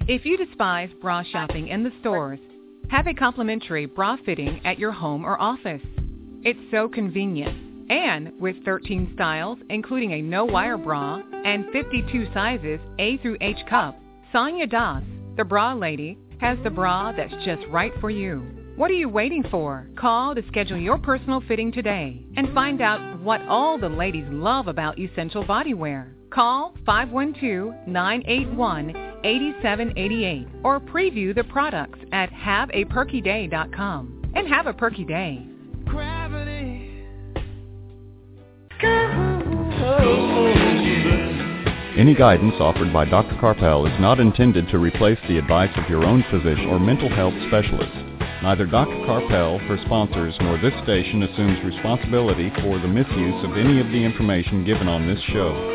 If you despise bra shopping in the stores, have a complimentary bra fitting at your home or office. It's so convenient. And with thirteen styles, including a no-wire bra and fifty-two sizes A through H cup, Sonia Das, the bra lady, has the bra that's just right for you. What are you waiting for? Call to schedule your personal fitting today and find out what all the ladies love about Essential Bodywear. Call five one two, nine eight one, eight seven eight eight or preview the products at have a perky day dot com. And have a perky day. Gravity. Any guidance offered by Doctor Karpel is not intended to replace the advice of your own physician or mental health specialist. Neither Doctor Karpel, her sponsors, nor this station assumes responsibility for the misuse of any of the information given on this show.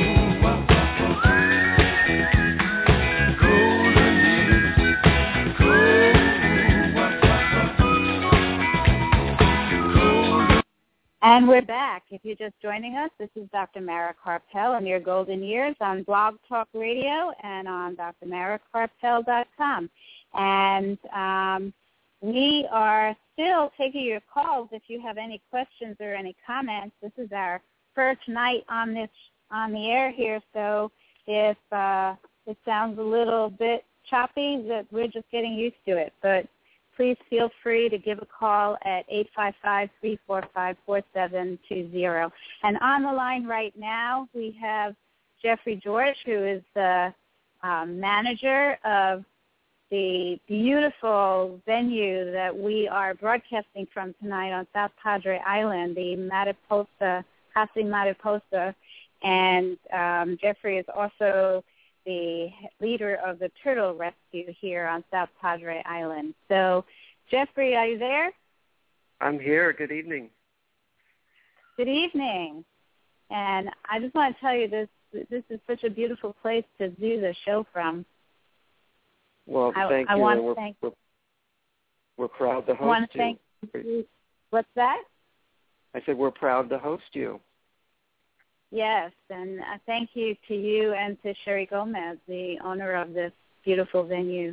And we're back. If you're just joining us, this is Doctor Mara Karpel and your golden years on Blog Talk Radio and on D R mara karpel dot com. And um, we are still taking your calls if you have any questions or any comments. This is our first night on this on the air here, so if uh, it sounds a little bit choppy, that we're just getting used to it. But please feel free to give a call at eight five five, three four five, four seven two zero. And on the line right now, we have Jeffrey George, who is the um, manager of the beautiful venue that we are broadcasting from tonight on South Padre Island, the Mariposa, Casa Mariposa. And um, Jeffrey is also the leader of the turtle rescue here on South Padre Island. So, Jeffrey, are you there? I'm here. Good evening. Good evening. And I just want to tell you this, this is such a beautiful place to do the show from. Well, thank I, I you. want and we're, to thank, we're, we're proud to host I want to you. thank you. What's that? I said we're proud to host you. Yes, and uh, thank you to you and to Sherry Gomez, the owner of this beautiful venue.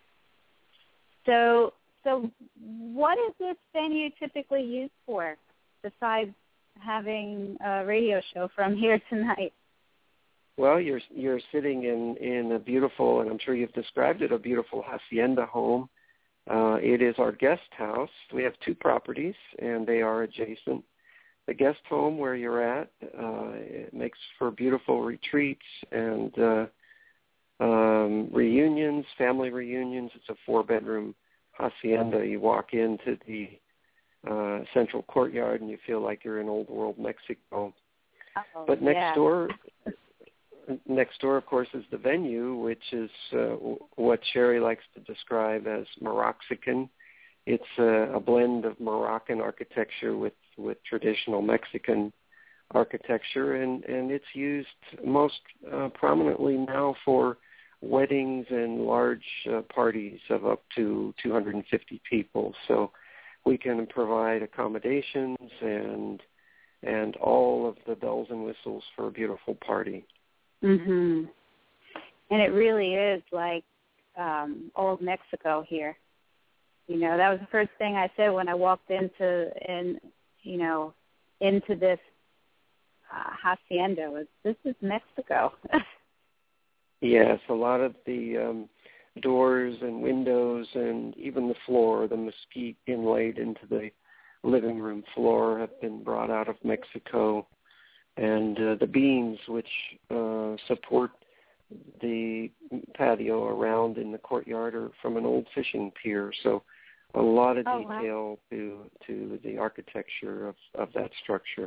So, so what is this venue typically used for, besides having a radio show from here tonight? Well, you're you're sitting in, in a beautiful, and I'm sure you've described it, a beautiful hacienda home. Uh, it is our guest house. We have two properties, and they are adjacent. The guest home where you're at, uh, it makes for beautiful retreats and uh, um, reunions, family reunions. It's a four-bedroom hacienda. You walk into the uh, central courtyard and you feel like you're in old world Mexico. Oh, but next yeah. door, next door, of course, is the venue, which is uh, what Sherry likes to describe as Moroxican. It's a, a blend of Moroccan architecture with, with traditional Mexican architecture, and, and it's used most uh, prominently now for weddings and large uh, parties of up to two hundred fifty people. So we can provide accommodations and and all of the bells and whistles for a beautiful party. Mhm. And it really is like um, old Mexico here. You know, that was the first thing I said when I walked into, in, you know, into this uh, hacienda was, this is Mexico. Yes, a lot of the um, doors and windows and even the floor, the mesquite inlaid into the living room floor have been brought out of Mexico. And uh, the beams which uh, support the patio around in the courtyard are from an old fishing pier. So a lot of oh, detail wow. to to the architecture of, of that structure.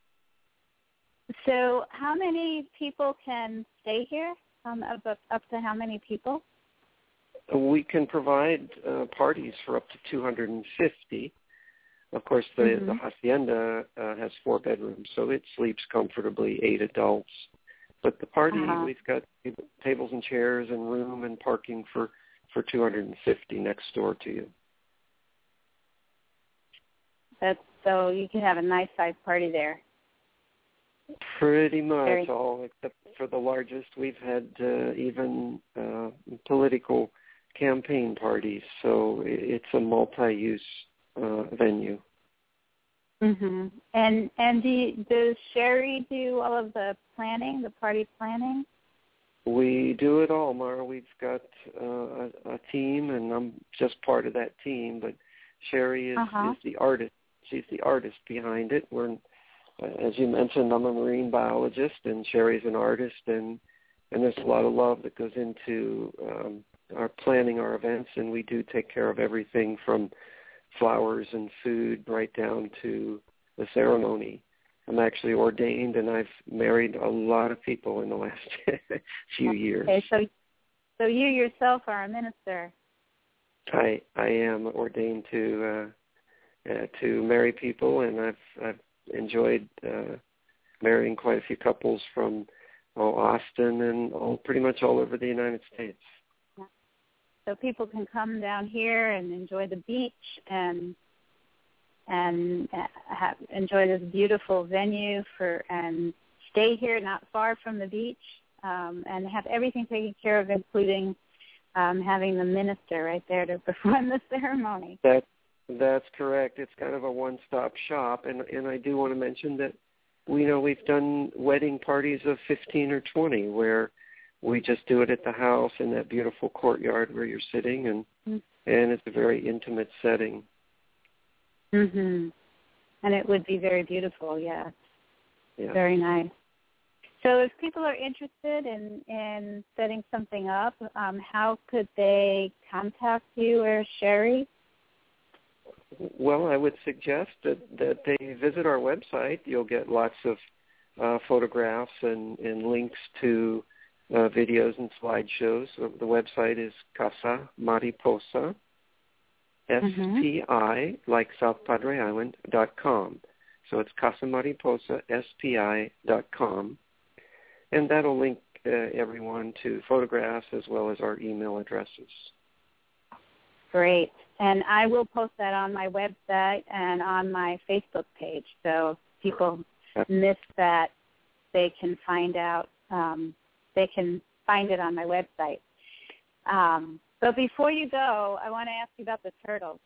So how many people can stay here? Um, up, up to how many people? We can provide uh, parties for up to two hundred fifty. Of course, the, mm-hmm. the hacienda uh, has four bedrooms, so it sleeps comfortably eight adults. But the party, uh-huh. we've got tables and chairs and room and parking for, for two hundred fifty next door to you. That's, so you can have a nice-sized party there. Pretty much Very- all, except for the largest. We've had uh, even uh, political campaign parties, so it's a multi-use uh, venue. Mhm. And and do, does Sherry do all of the planning, the party planning? We do it all, Mara. We've got uh, a, a team, and I'm just part of that team. But Sherry is, uh-huh. is the artist. She's the artist behind it. We're, uh, as you mentioned, I'm a marine biologist, and Sherry's an artist, and and there's a lot of love that goes into um, our planning our events, and we do take care of everything from flowers and food right down to the ceremony. I'm actually ordained, and I've married a lot of people in the last few years. Okay, so so you yourself are a minister. I I am ordained to uh, uh, to marry people, and I've I've enjoyed uh, marrying quite a few couples from oh, Austin and all, pretty much all over the United States. Yeah. So people can come down here and enjoy the beach and and have, enjoy this beautiful venue for and stay here not far from the beach um, and have everything taken care of, including um, having the minister right there to perform the ceremony. That that's correct. It's kind of a one-stop shop, and and I do want to mention that we know we've done wedding parties of fifteen or twenty where we just do it at the house in that beautiful courtyard where you're sitting, and mm-hmm. and it's a very intimate setting. Mhm. And it would be very beautiful, yeah. yeah. Very nice. So if people are interested in, in setting something up, um, how could they contact you or Sherry? Well, I would suggest that, that they visit our website. You'll get lots of uh, photographs and, and links to uh, videos and slideshows. The website is Casa Mariposa, S P I, like South Padre Island, dot com. So it's Casa Mariposa, S P I dot com. And that'll link uh, everyone to photographs as well as our email addresses. Great. And I will post that on my website and on my Facebook page. So if people miss that, they can find out, um, they can find it on my website. Um, but before you go, I want to ask you about the turtles.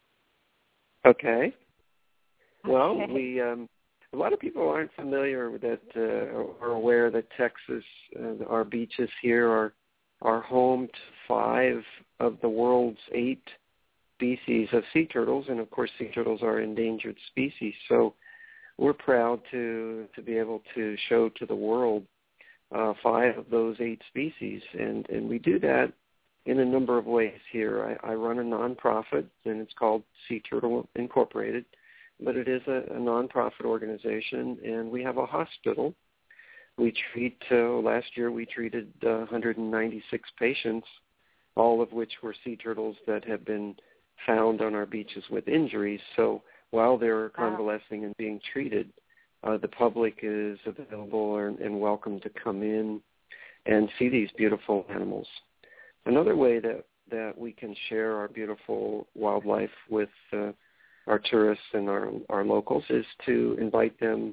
Okay. Well, okay. we um, a lot of people aren't familiar with that uh, or aware that Texas, uh, our beaches here are are home to five of the world's eight species of sea turtles, and of course, sea turtles are endangered species. So we're proud to to be able to show to the world uh, five of those eight species, and and we do that in a number of ways here. I, I run a nonprofit, and it's called Sea Turtle Incorporated, but it is a, a nonprofit organization, and we have a hospital. We treat, uh, last year we treated uh, one hundred ninety-six patients, all of which were sea turtles that have been found on our beaches with injuries. So while they're convalescing and being treated, uh, the public is available and, and welcome to come in and see these beautiful animals. Another way that, that we can share our beautiful wildlife with uh, our tourists and our, our locals is to invite them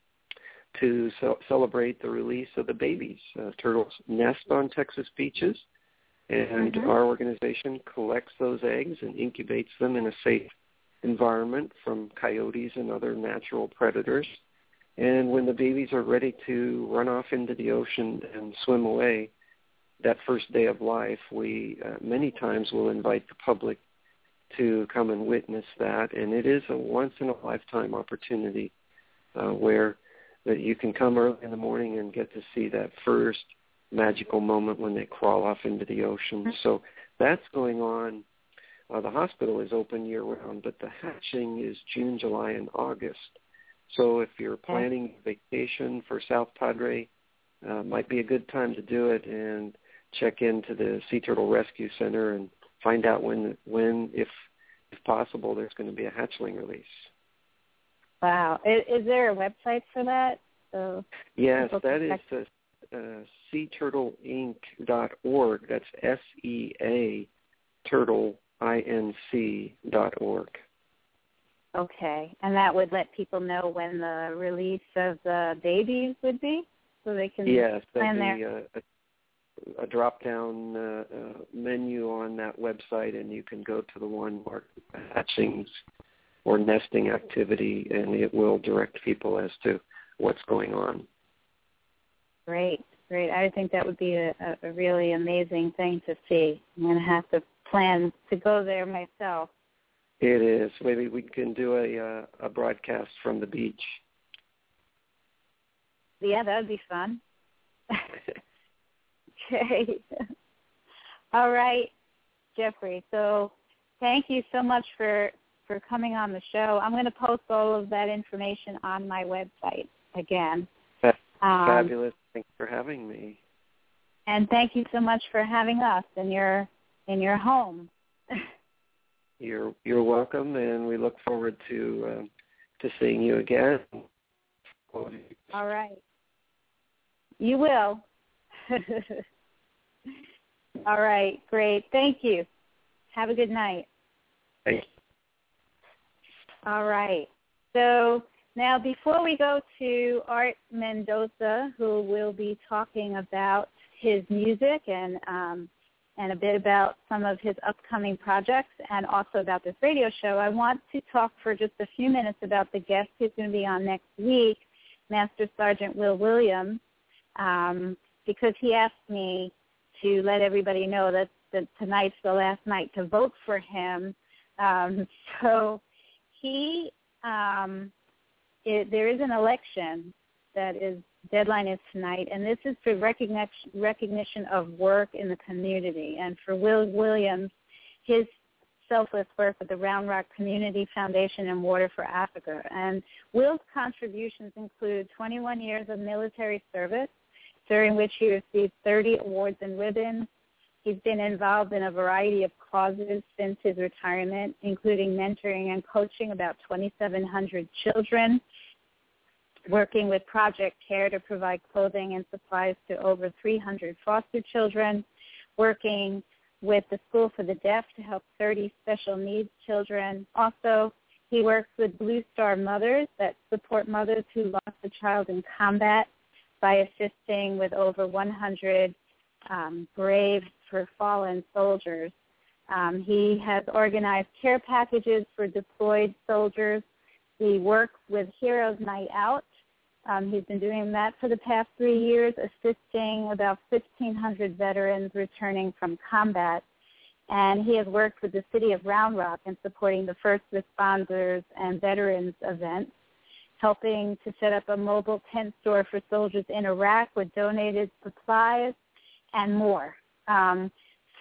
to ce- celebrate the release of the babies. Uh, turtles nest on Texas beaches, and mm-hmm. our organization collects those eggs and incubates them in a safe environment from coyotes and other natural predators. And when the babies are ready to run off into the ocean and swim away, that first day of life, we uh, many times will invite the public to come and witness that. And it is a once-in-a-lifetime opportunity uh, where that you can come early in the morning and get to see that first magical moment when they crawl off into the ocean. So that's going on. Uh, the hospital is open year-round, but the hatching is June, July, and August. So if you're planning vacation for South Padre, uh, might be a good time to do it and check into the Sea Turtle Rescue Center and find out when, when if, if possible, there's going to be a hatchling release. Wow. Is, is there a website for that? So yes, that is uh, uh, sea turtle inc dot org. That's S E A turtle I N C dot org. Okay, and that would let people know when the release of the babies would be, so they can yes, plan there'll be their... a, a drop-down uh, uh, menu on that website, and you can go to the one marked hatchings or nesting activity, and it will direct people as to what's going on. Great, great. I think that would be a, a really amazing thing to see. I'm going to have to plan to go there myself. It is. Maybe we can do a uh, a broadcast from the beach. Yeah, that would be fun. Okay. All right, Jeffrey. So thank you so much for, for coming on the show. I'm going to post all of that information on my website again. That's um, fabulous. Thanks for having me. And thank you so much for having us in your in your home. You're you're welcome, and we look forward to uh, to seeing you again. All right. You will. All right, great. Thank you. Have a good night. Thank you. All right. So now before we go to Art Mendoza, who will be talking about his music and um, and a bit about some of his upcoming projects and also about this radio show, I want to talk for just a few minutes about the guest who's going to be on next week, Master Sergeant Will Williams, um, because he asked me to let everybody know that, that tonight's the last night to vote for him. Um, so he, um, it, there is an election that is, deadline is tonight, and this is for recognition, recognition of work in the community. And for Will Williams, his selfless work with the Round Rock Community Foundation and Water for Africa. And Will's contributions include twenty-one years of military service, during which he received thirty awards and ribbons. He's been involved in a variety of causes since his retirement, including mentoring and coaching about twenty-seven hundred children, working with Project CARE to provide clothing and supplies to over three hundred foster children, working with the School for the Deaf to help thirty special needs children. Also, he works with Blue Star Mothers that support mothers who lost a child in combat by assisting with over one hundred um, Brave for Fallen soldiers. Um, he has organized care packages for deployed soldiers. He works with Heroes Night Out. Um, he's been doing that for the past three years, assisting about fifteen hundred veterans returning from combat. And he has worked with the city of Round Rock in supporting the first responders and veterans events, helping to set up a mobile tent store for soldiers in Iraq with donated supplies and more. Um,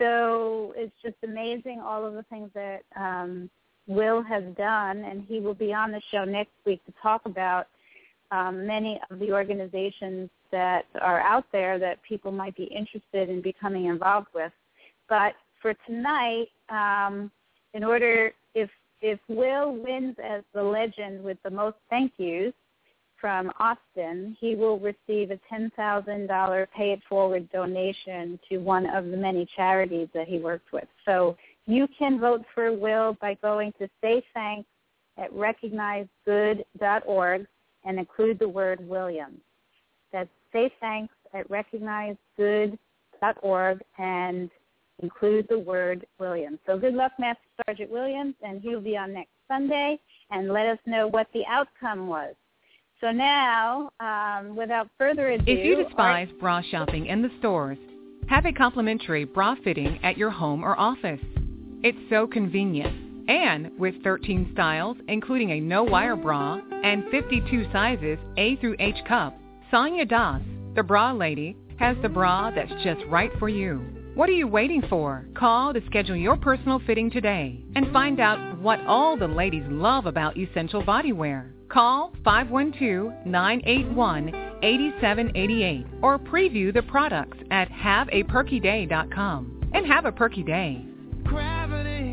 so it's just amazing all of the things that um, Will has done, and he will be on the show next week to talk about um, many of the organizations that are out there that people might be interested in becoming involved with. But for tonight, um, in order, if if Will wins as the legend with the most thank yous from Austin, he will receive a ten thousand dollars pay-it-forward donation to one of the many charities that he worked with. So you can vote for Will by going to say thanks at recognize good dot org and include the word Williams. That's say thanks at recognize good dot org and include the word Williams. So good luck, Master Sergeant Williams, and he'll be on next Sunday, and let us know what the outcome was. So now, um, without further ado... If you despise our- bra shopping in the stores, have a complimentary bra fitting at your home or office. It's so convenient. And with thirteen styles, including a no-wire bra and fifty-two sizes A through H cup, Sonia Das, the bra lady, has the bra that's just right for you. What are you waiting for? Call to schedule your personal fitting today and find out what all the ladies love about Essential Bodywear. Call five one two, nine eight one, eight seven eight eight or preview the products at have a perky day dot com. And have a perky day. Gravity.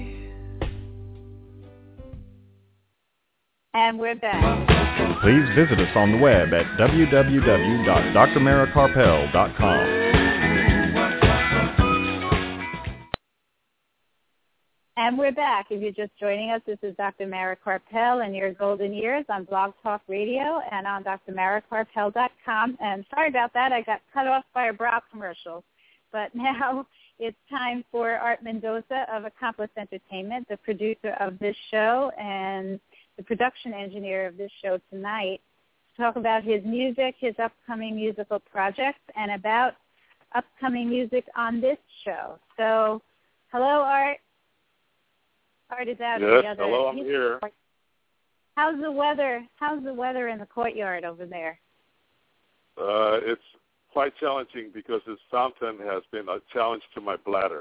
And we're back. Please visit us on the web at w w w dot d r mara karpel dot com. And we're back. If you're just joining us, this is Doctor Mara Karpel and your golden years on Blog Talk Radio and on D R mara karpel dot com. And sorry about that. I got cut off by a bra commercial. But now it's time for Art Mendoza of Accomplice Entertainment, the producer of this show and the production engineer of this show tonight, to talk about his music, his upcoming musical projects, and about upcoming music on this show. So, hello, Art. Art is out yes, of the other. hello, I'm here. How's the weather? How's the weather in the courtyard over there? Uh, it's quite challenging because this fountain has been a challenge to my bladder.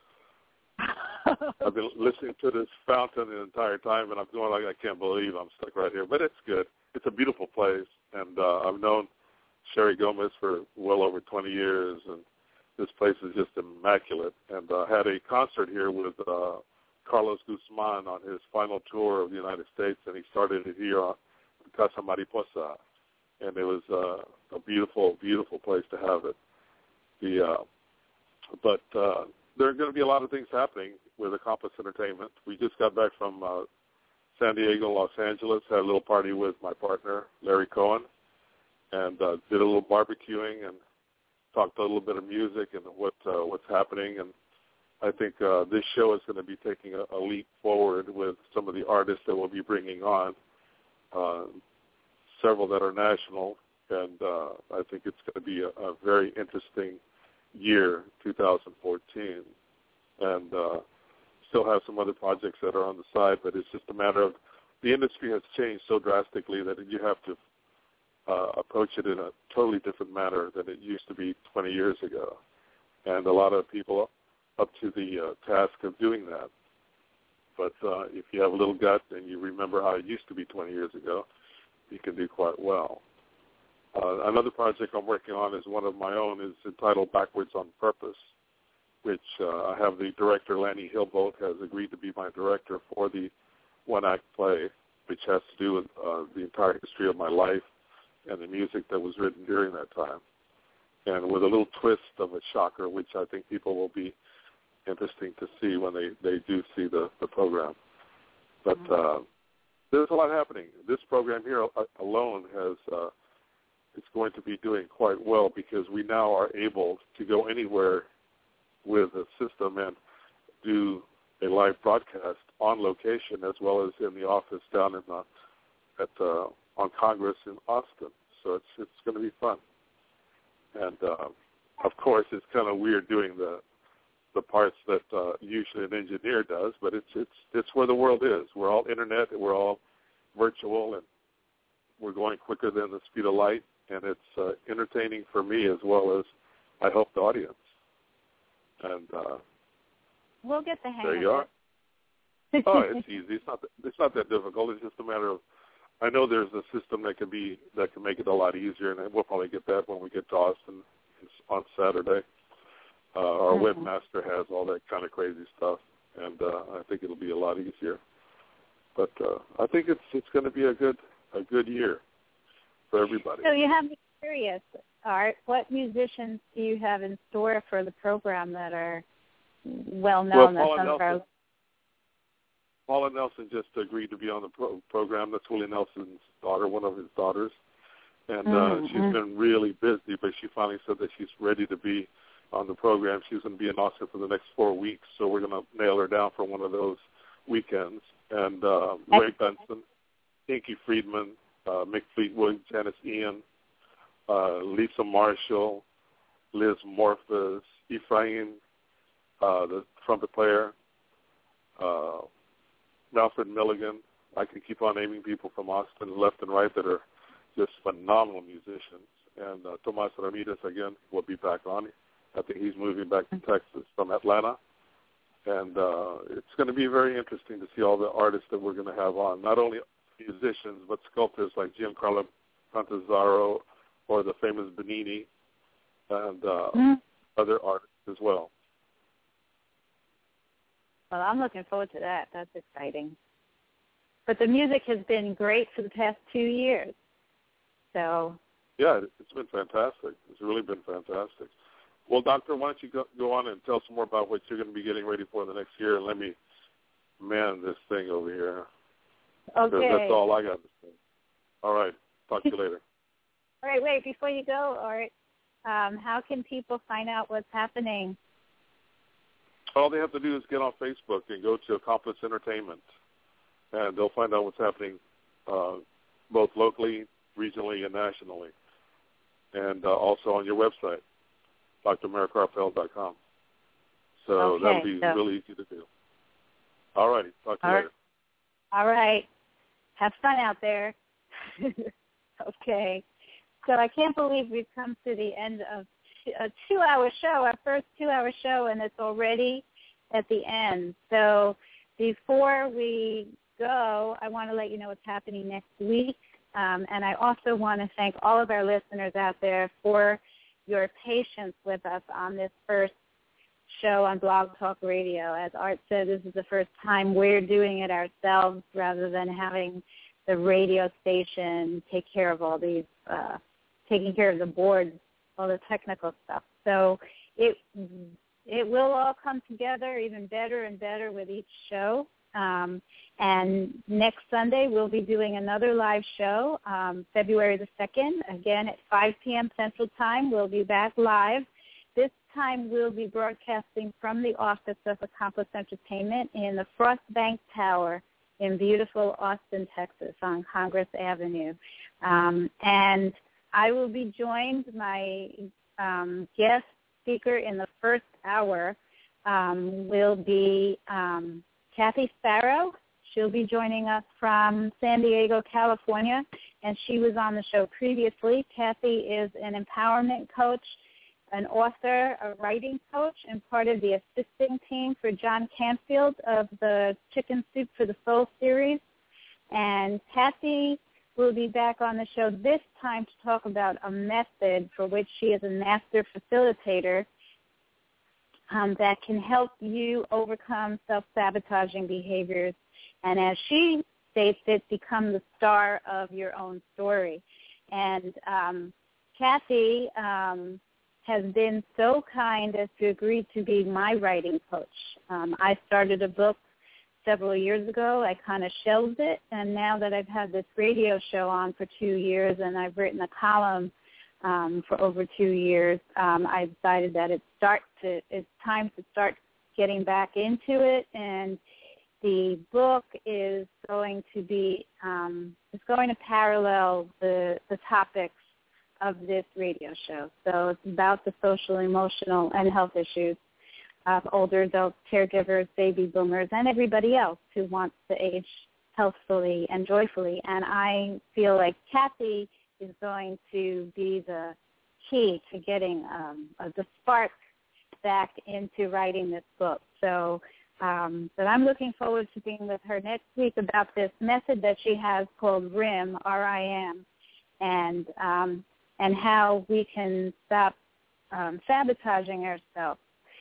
I've been listening to this fountain the entire time, and I'm going like, I can't believe I'm stuck right here. But it's good. It's a beautiful place, and uh, I've known Sherry Gomez for well over twenty years, and this place is just immaculate. And I uh, had a concert here with uh, Carlos Guzman on his final tour of the United States, and he started it here on Casa Mariposa, and it was uh, a beautiful, beautiful place to have it. The uh, but uh, there are going to be a lot of things happening with Accomplice Entertainment. We just got back from uh, San Diego, Los Angeles, had a little party with my partner, Larry Cohen, and uh, did a little barbecuing and talked a little bit of music and what uh, what's happening. And I think uh, this show is going to be taking a, a leap forward with some of the artists that we'll be bringing on, uh, several that are national, and uh, I think it's going to be a, a very interesting year, two thousand fourteen, and uh, still have some other projects that are on the side, but it's just a matter of the industry has changed so drastically that you have to uh, approach it in a totally different manner than it used to be twenty years ago, and a lot of people up to the uh, task of doing that. But uh, if you have a little gut and you remember how it used to be twenty years ago, you can do quite well. Uh, another project I'm working on is one of my own. Is entitled Backwards on Purpose, which uh, I have the director, Lanny Hillboat, has agreed to be my director for the one-act play, which has to do with uh, the entire history of my life and the music that was written during that time, and with a little twist of a shocker, which I think people will be interesting to see when they, they do see the, the program. But uh, there's a lot happening. This program here alone has uh, it's going to be doing quite well because we now are able to go anywhere with a system and do a live broadcast on location as well as in the office down in the, at uh, on Congress in Austin. So it's it's going to be fun. And uh, of course, it's kind of weird doing the the parts that uh, usually an engineer does, but it's it's it's where the world is. We're all internet, and we're all virtual, and we're going quicker than the speed of light, and it's uh, entertaining for me as well as I hope the audience. And uh, we'll get the hang there of you it. are. Oh, it's easy. It's not that, it's not that difficult. It's just a matter of I know there's a system that can be that can make it a lot easier, and we'll probably get that when we get to Austin on Saturday. Uh, our mm-hmm. webmaster has all that kind of crazy stuff, and uh, I think it'll be a lot easier. But uh, I think it's it's going to be a good a good year for everybody. So you have me curious, Art. What musicians do you have in store for the program that are well known? Well, Paula Nelson, Paula Nelson just agreed to be on the pro- program. That's Willie Nelson's daughter, one of his daughters, and mm-hmm. uh, she's been really busy. But she finally said that she's ready to be on the program. She's going to be in Austin for the next four weeks, so we're going to nail her down for one of those weekends. And uh, Ray Benson, Inky Friedman, uh, Mick Fleetwood, Janice Ian, uh, Lisa Marshall, Liz Morphas, Ephraim, uh, the trumpet player, uh, Alfred Milligan. I can keep on naming people from Austin left and right that are just phenomenal musicians. And uh, Tomas Ramirez, again, will be back on. I think he's moving back to Texas from Atlanta. And uh, it's going to be very interesting to see all the artists that we're going to have on, not only musicians, but sculptors like Giancarlo Pantazzaro or the famous Benini and uh, mm-hmm. other artists as well. Well, I'm looking forward to that. That's exciting. But the music has been great for the past two years. So yeah, it's been fantastic. It's really been fantastic. Well, Doctor, why don't you go, go on and tell us more about what you're going to be getting ready for the next year, and let me man this thing over here. Okay. That's all I got to say. All right. Talk to you later. All right, wait, before you go, Art, um, how can people find out what's happening? All they have to do is get on Facebook and go to Accomplice Entertainment, and they'll find out what's happening uh, both locally, regionally, and nationally, and uh, also on your website, D R Mara Karpel dot com. So okay, that'll be so. really easy to do. All righty. Talk to you All later. All right. Have fun out there. Okay. So I can't believe we've come to the end of a two-hour show, our first two-hour show, and it's already at the end. So before we go, I want to let you know what's happening next week. Um, and I also want to thank all of our listeners out there for your patience with us on this first show on Blog Talk Radio. As Art said, this is the first time we're doing it ourselves rather than having the radio station take care of all these, uh, taking care of the boards, all the technical stuff. So it it will all come together even better and better with each show. Um, and next Sunday we'll be doing another live show, um, February the second, again at five p.m. Central Time. We'll be back live. This time we'll be broadcasting from the office of Accomplice Entertainment in the Frost Bank Tower in beautiful Austin, Texas on Congress Avenue. Um, and I will be joined, my um, guest speaker in the first hour um, will be um, Kathy Sparrow. She'll be joining us from San Diego, California, and she was on the show previously. Kathy is an empowerment coach, an author, a writing coach, and part of the assisting team for John Canfield of the Chicken Soup for the Soul series. And Kathy will be back on the show this time to talk about a method for which she is a master facilitator um, that can help you overcome self-sabotaging behaviors and, as she states it, become the star of your own story. And um, Kathy um, has been so kind as to agree to be my writing coach. Um, I started a book several years ago. I kind of shelved it, and now that I've had this radio show on for two years and I've written a column um, for over two years, um, I decided that it's start to it's time to start getting back into it. And the book is going to be um, it's going to parallel the the topics of this radio show. So it's about the social, emotional, and health issues of older adults, caregivers, baby boomers, and everybody else who wants to age healthfully and joyfully. And I feel like Kathy is going to be the key to getting um, uh, the spark back into writing this book. So, um, but I'm looking forward to being with her next week about this method that she has called R I M, R I M, and um, and how we can stop um, sabotaging ourselves.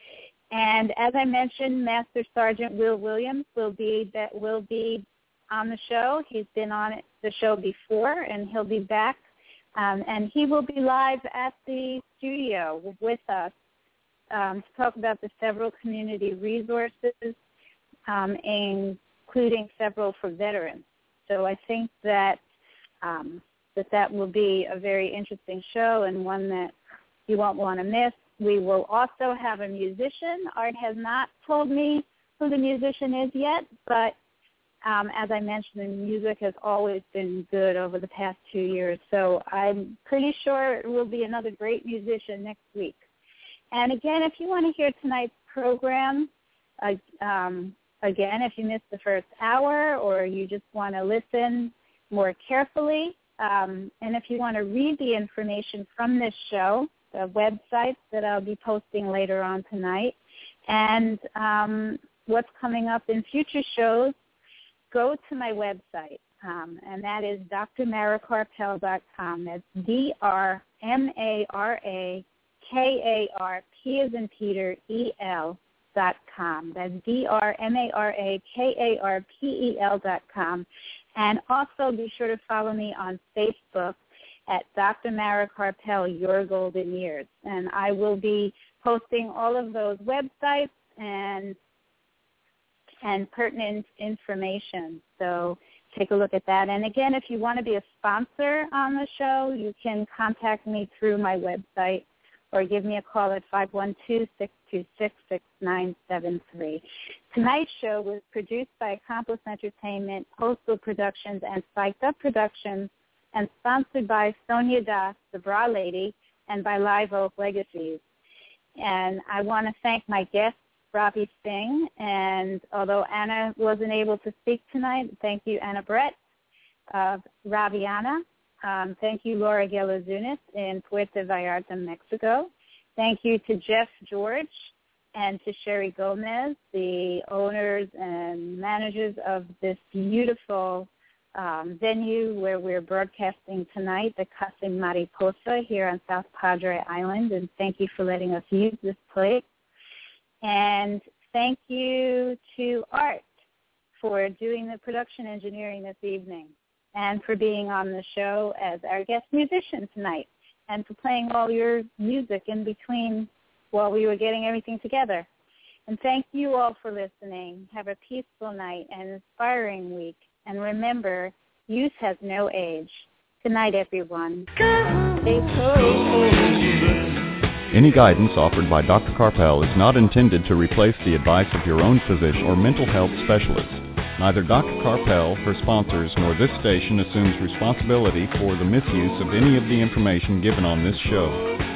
And as I mentioned, Master Sergeant Will Williams will be that will be on the show. He's been on the show before, and he'll be back. Um, and he will be live at the studio with us um, to talk about the several community resources, um, including several for veterans. So I think that um, that that will be a very interesting show and one that you won't want to miss. We will also have a musician. Art has not told me who the musician is yet, but um, as I mentioned, the music has always been good over the past two years. So I'm pretty sure it will be another great musician next week. And again, if you want to hear tonight's program, uh, um, again, if you missed the first hour or you just want to listen more carefully, um, and if you want to read the information from this show, the websites that I'll be posting later on tonight, and um, what's coming up in future shows, go to my website, um, and that is D R Mara Karpel dot com. That's D R M A R A K A R P as in Peter, E L dot com. That's D R M A R A K A R P E L dot com. And also be sure to follow me on Facebook at Doctor Mara Karpel, Your Golden Years. And I will be posting all of those websites and and pertinent information. So take a look at that. And again, if you want to be a sponsor on the show, you can contact me through my website or give me a call at five one two, six two six, six nine seven three. Tonight's show was produced by Accomplice Entertainment, Postal Productions, and Psyched Up Productions, and sponsored by Sonia Das, the Bra Lady, and by Live Oak Legacies. And I want to thank my guest, Ravi Singh, and although Anna wasn't able to speak tonight, thank you, Anna Brett of Raviana. Um, thank you, Laura Gelazunis in Puerto Vallarta, Mexico. Thank you to Jeff George and to Sherry Gomez, the owners and managers of this beautiful um, venue where we're broadcasting tonight, the Casa Mariposa here on South Padre Island. And thank you for letting us use this place. And thank you to Art for doing the production engineering this evening and for being on the show as our guest musician tonight and for playing all your music in between while we were getting everything together. And thank you all for listening. Have a peaceful night and inspiring week. And remember, youth has no age. Good night, everyone. Stay Any guidance offered by Doctor Karpel is not intended to replace the advice of your own physician or mental health specialist. Neither Doctor Karpel, her sponsors, nor this station assumes responsibility for the misuse of any of the information given on this show.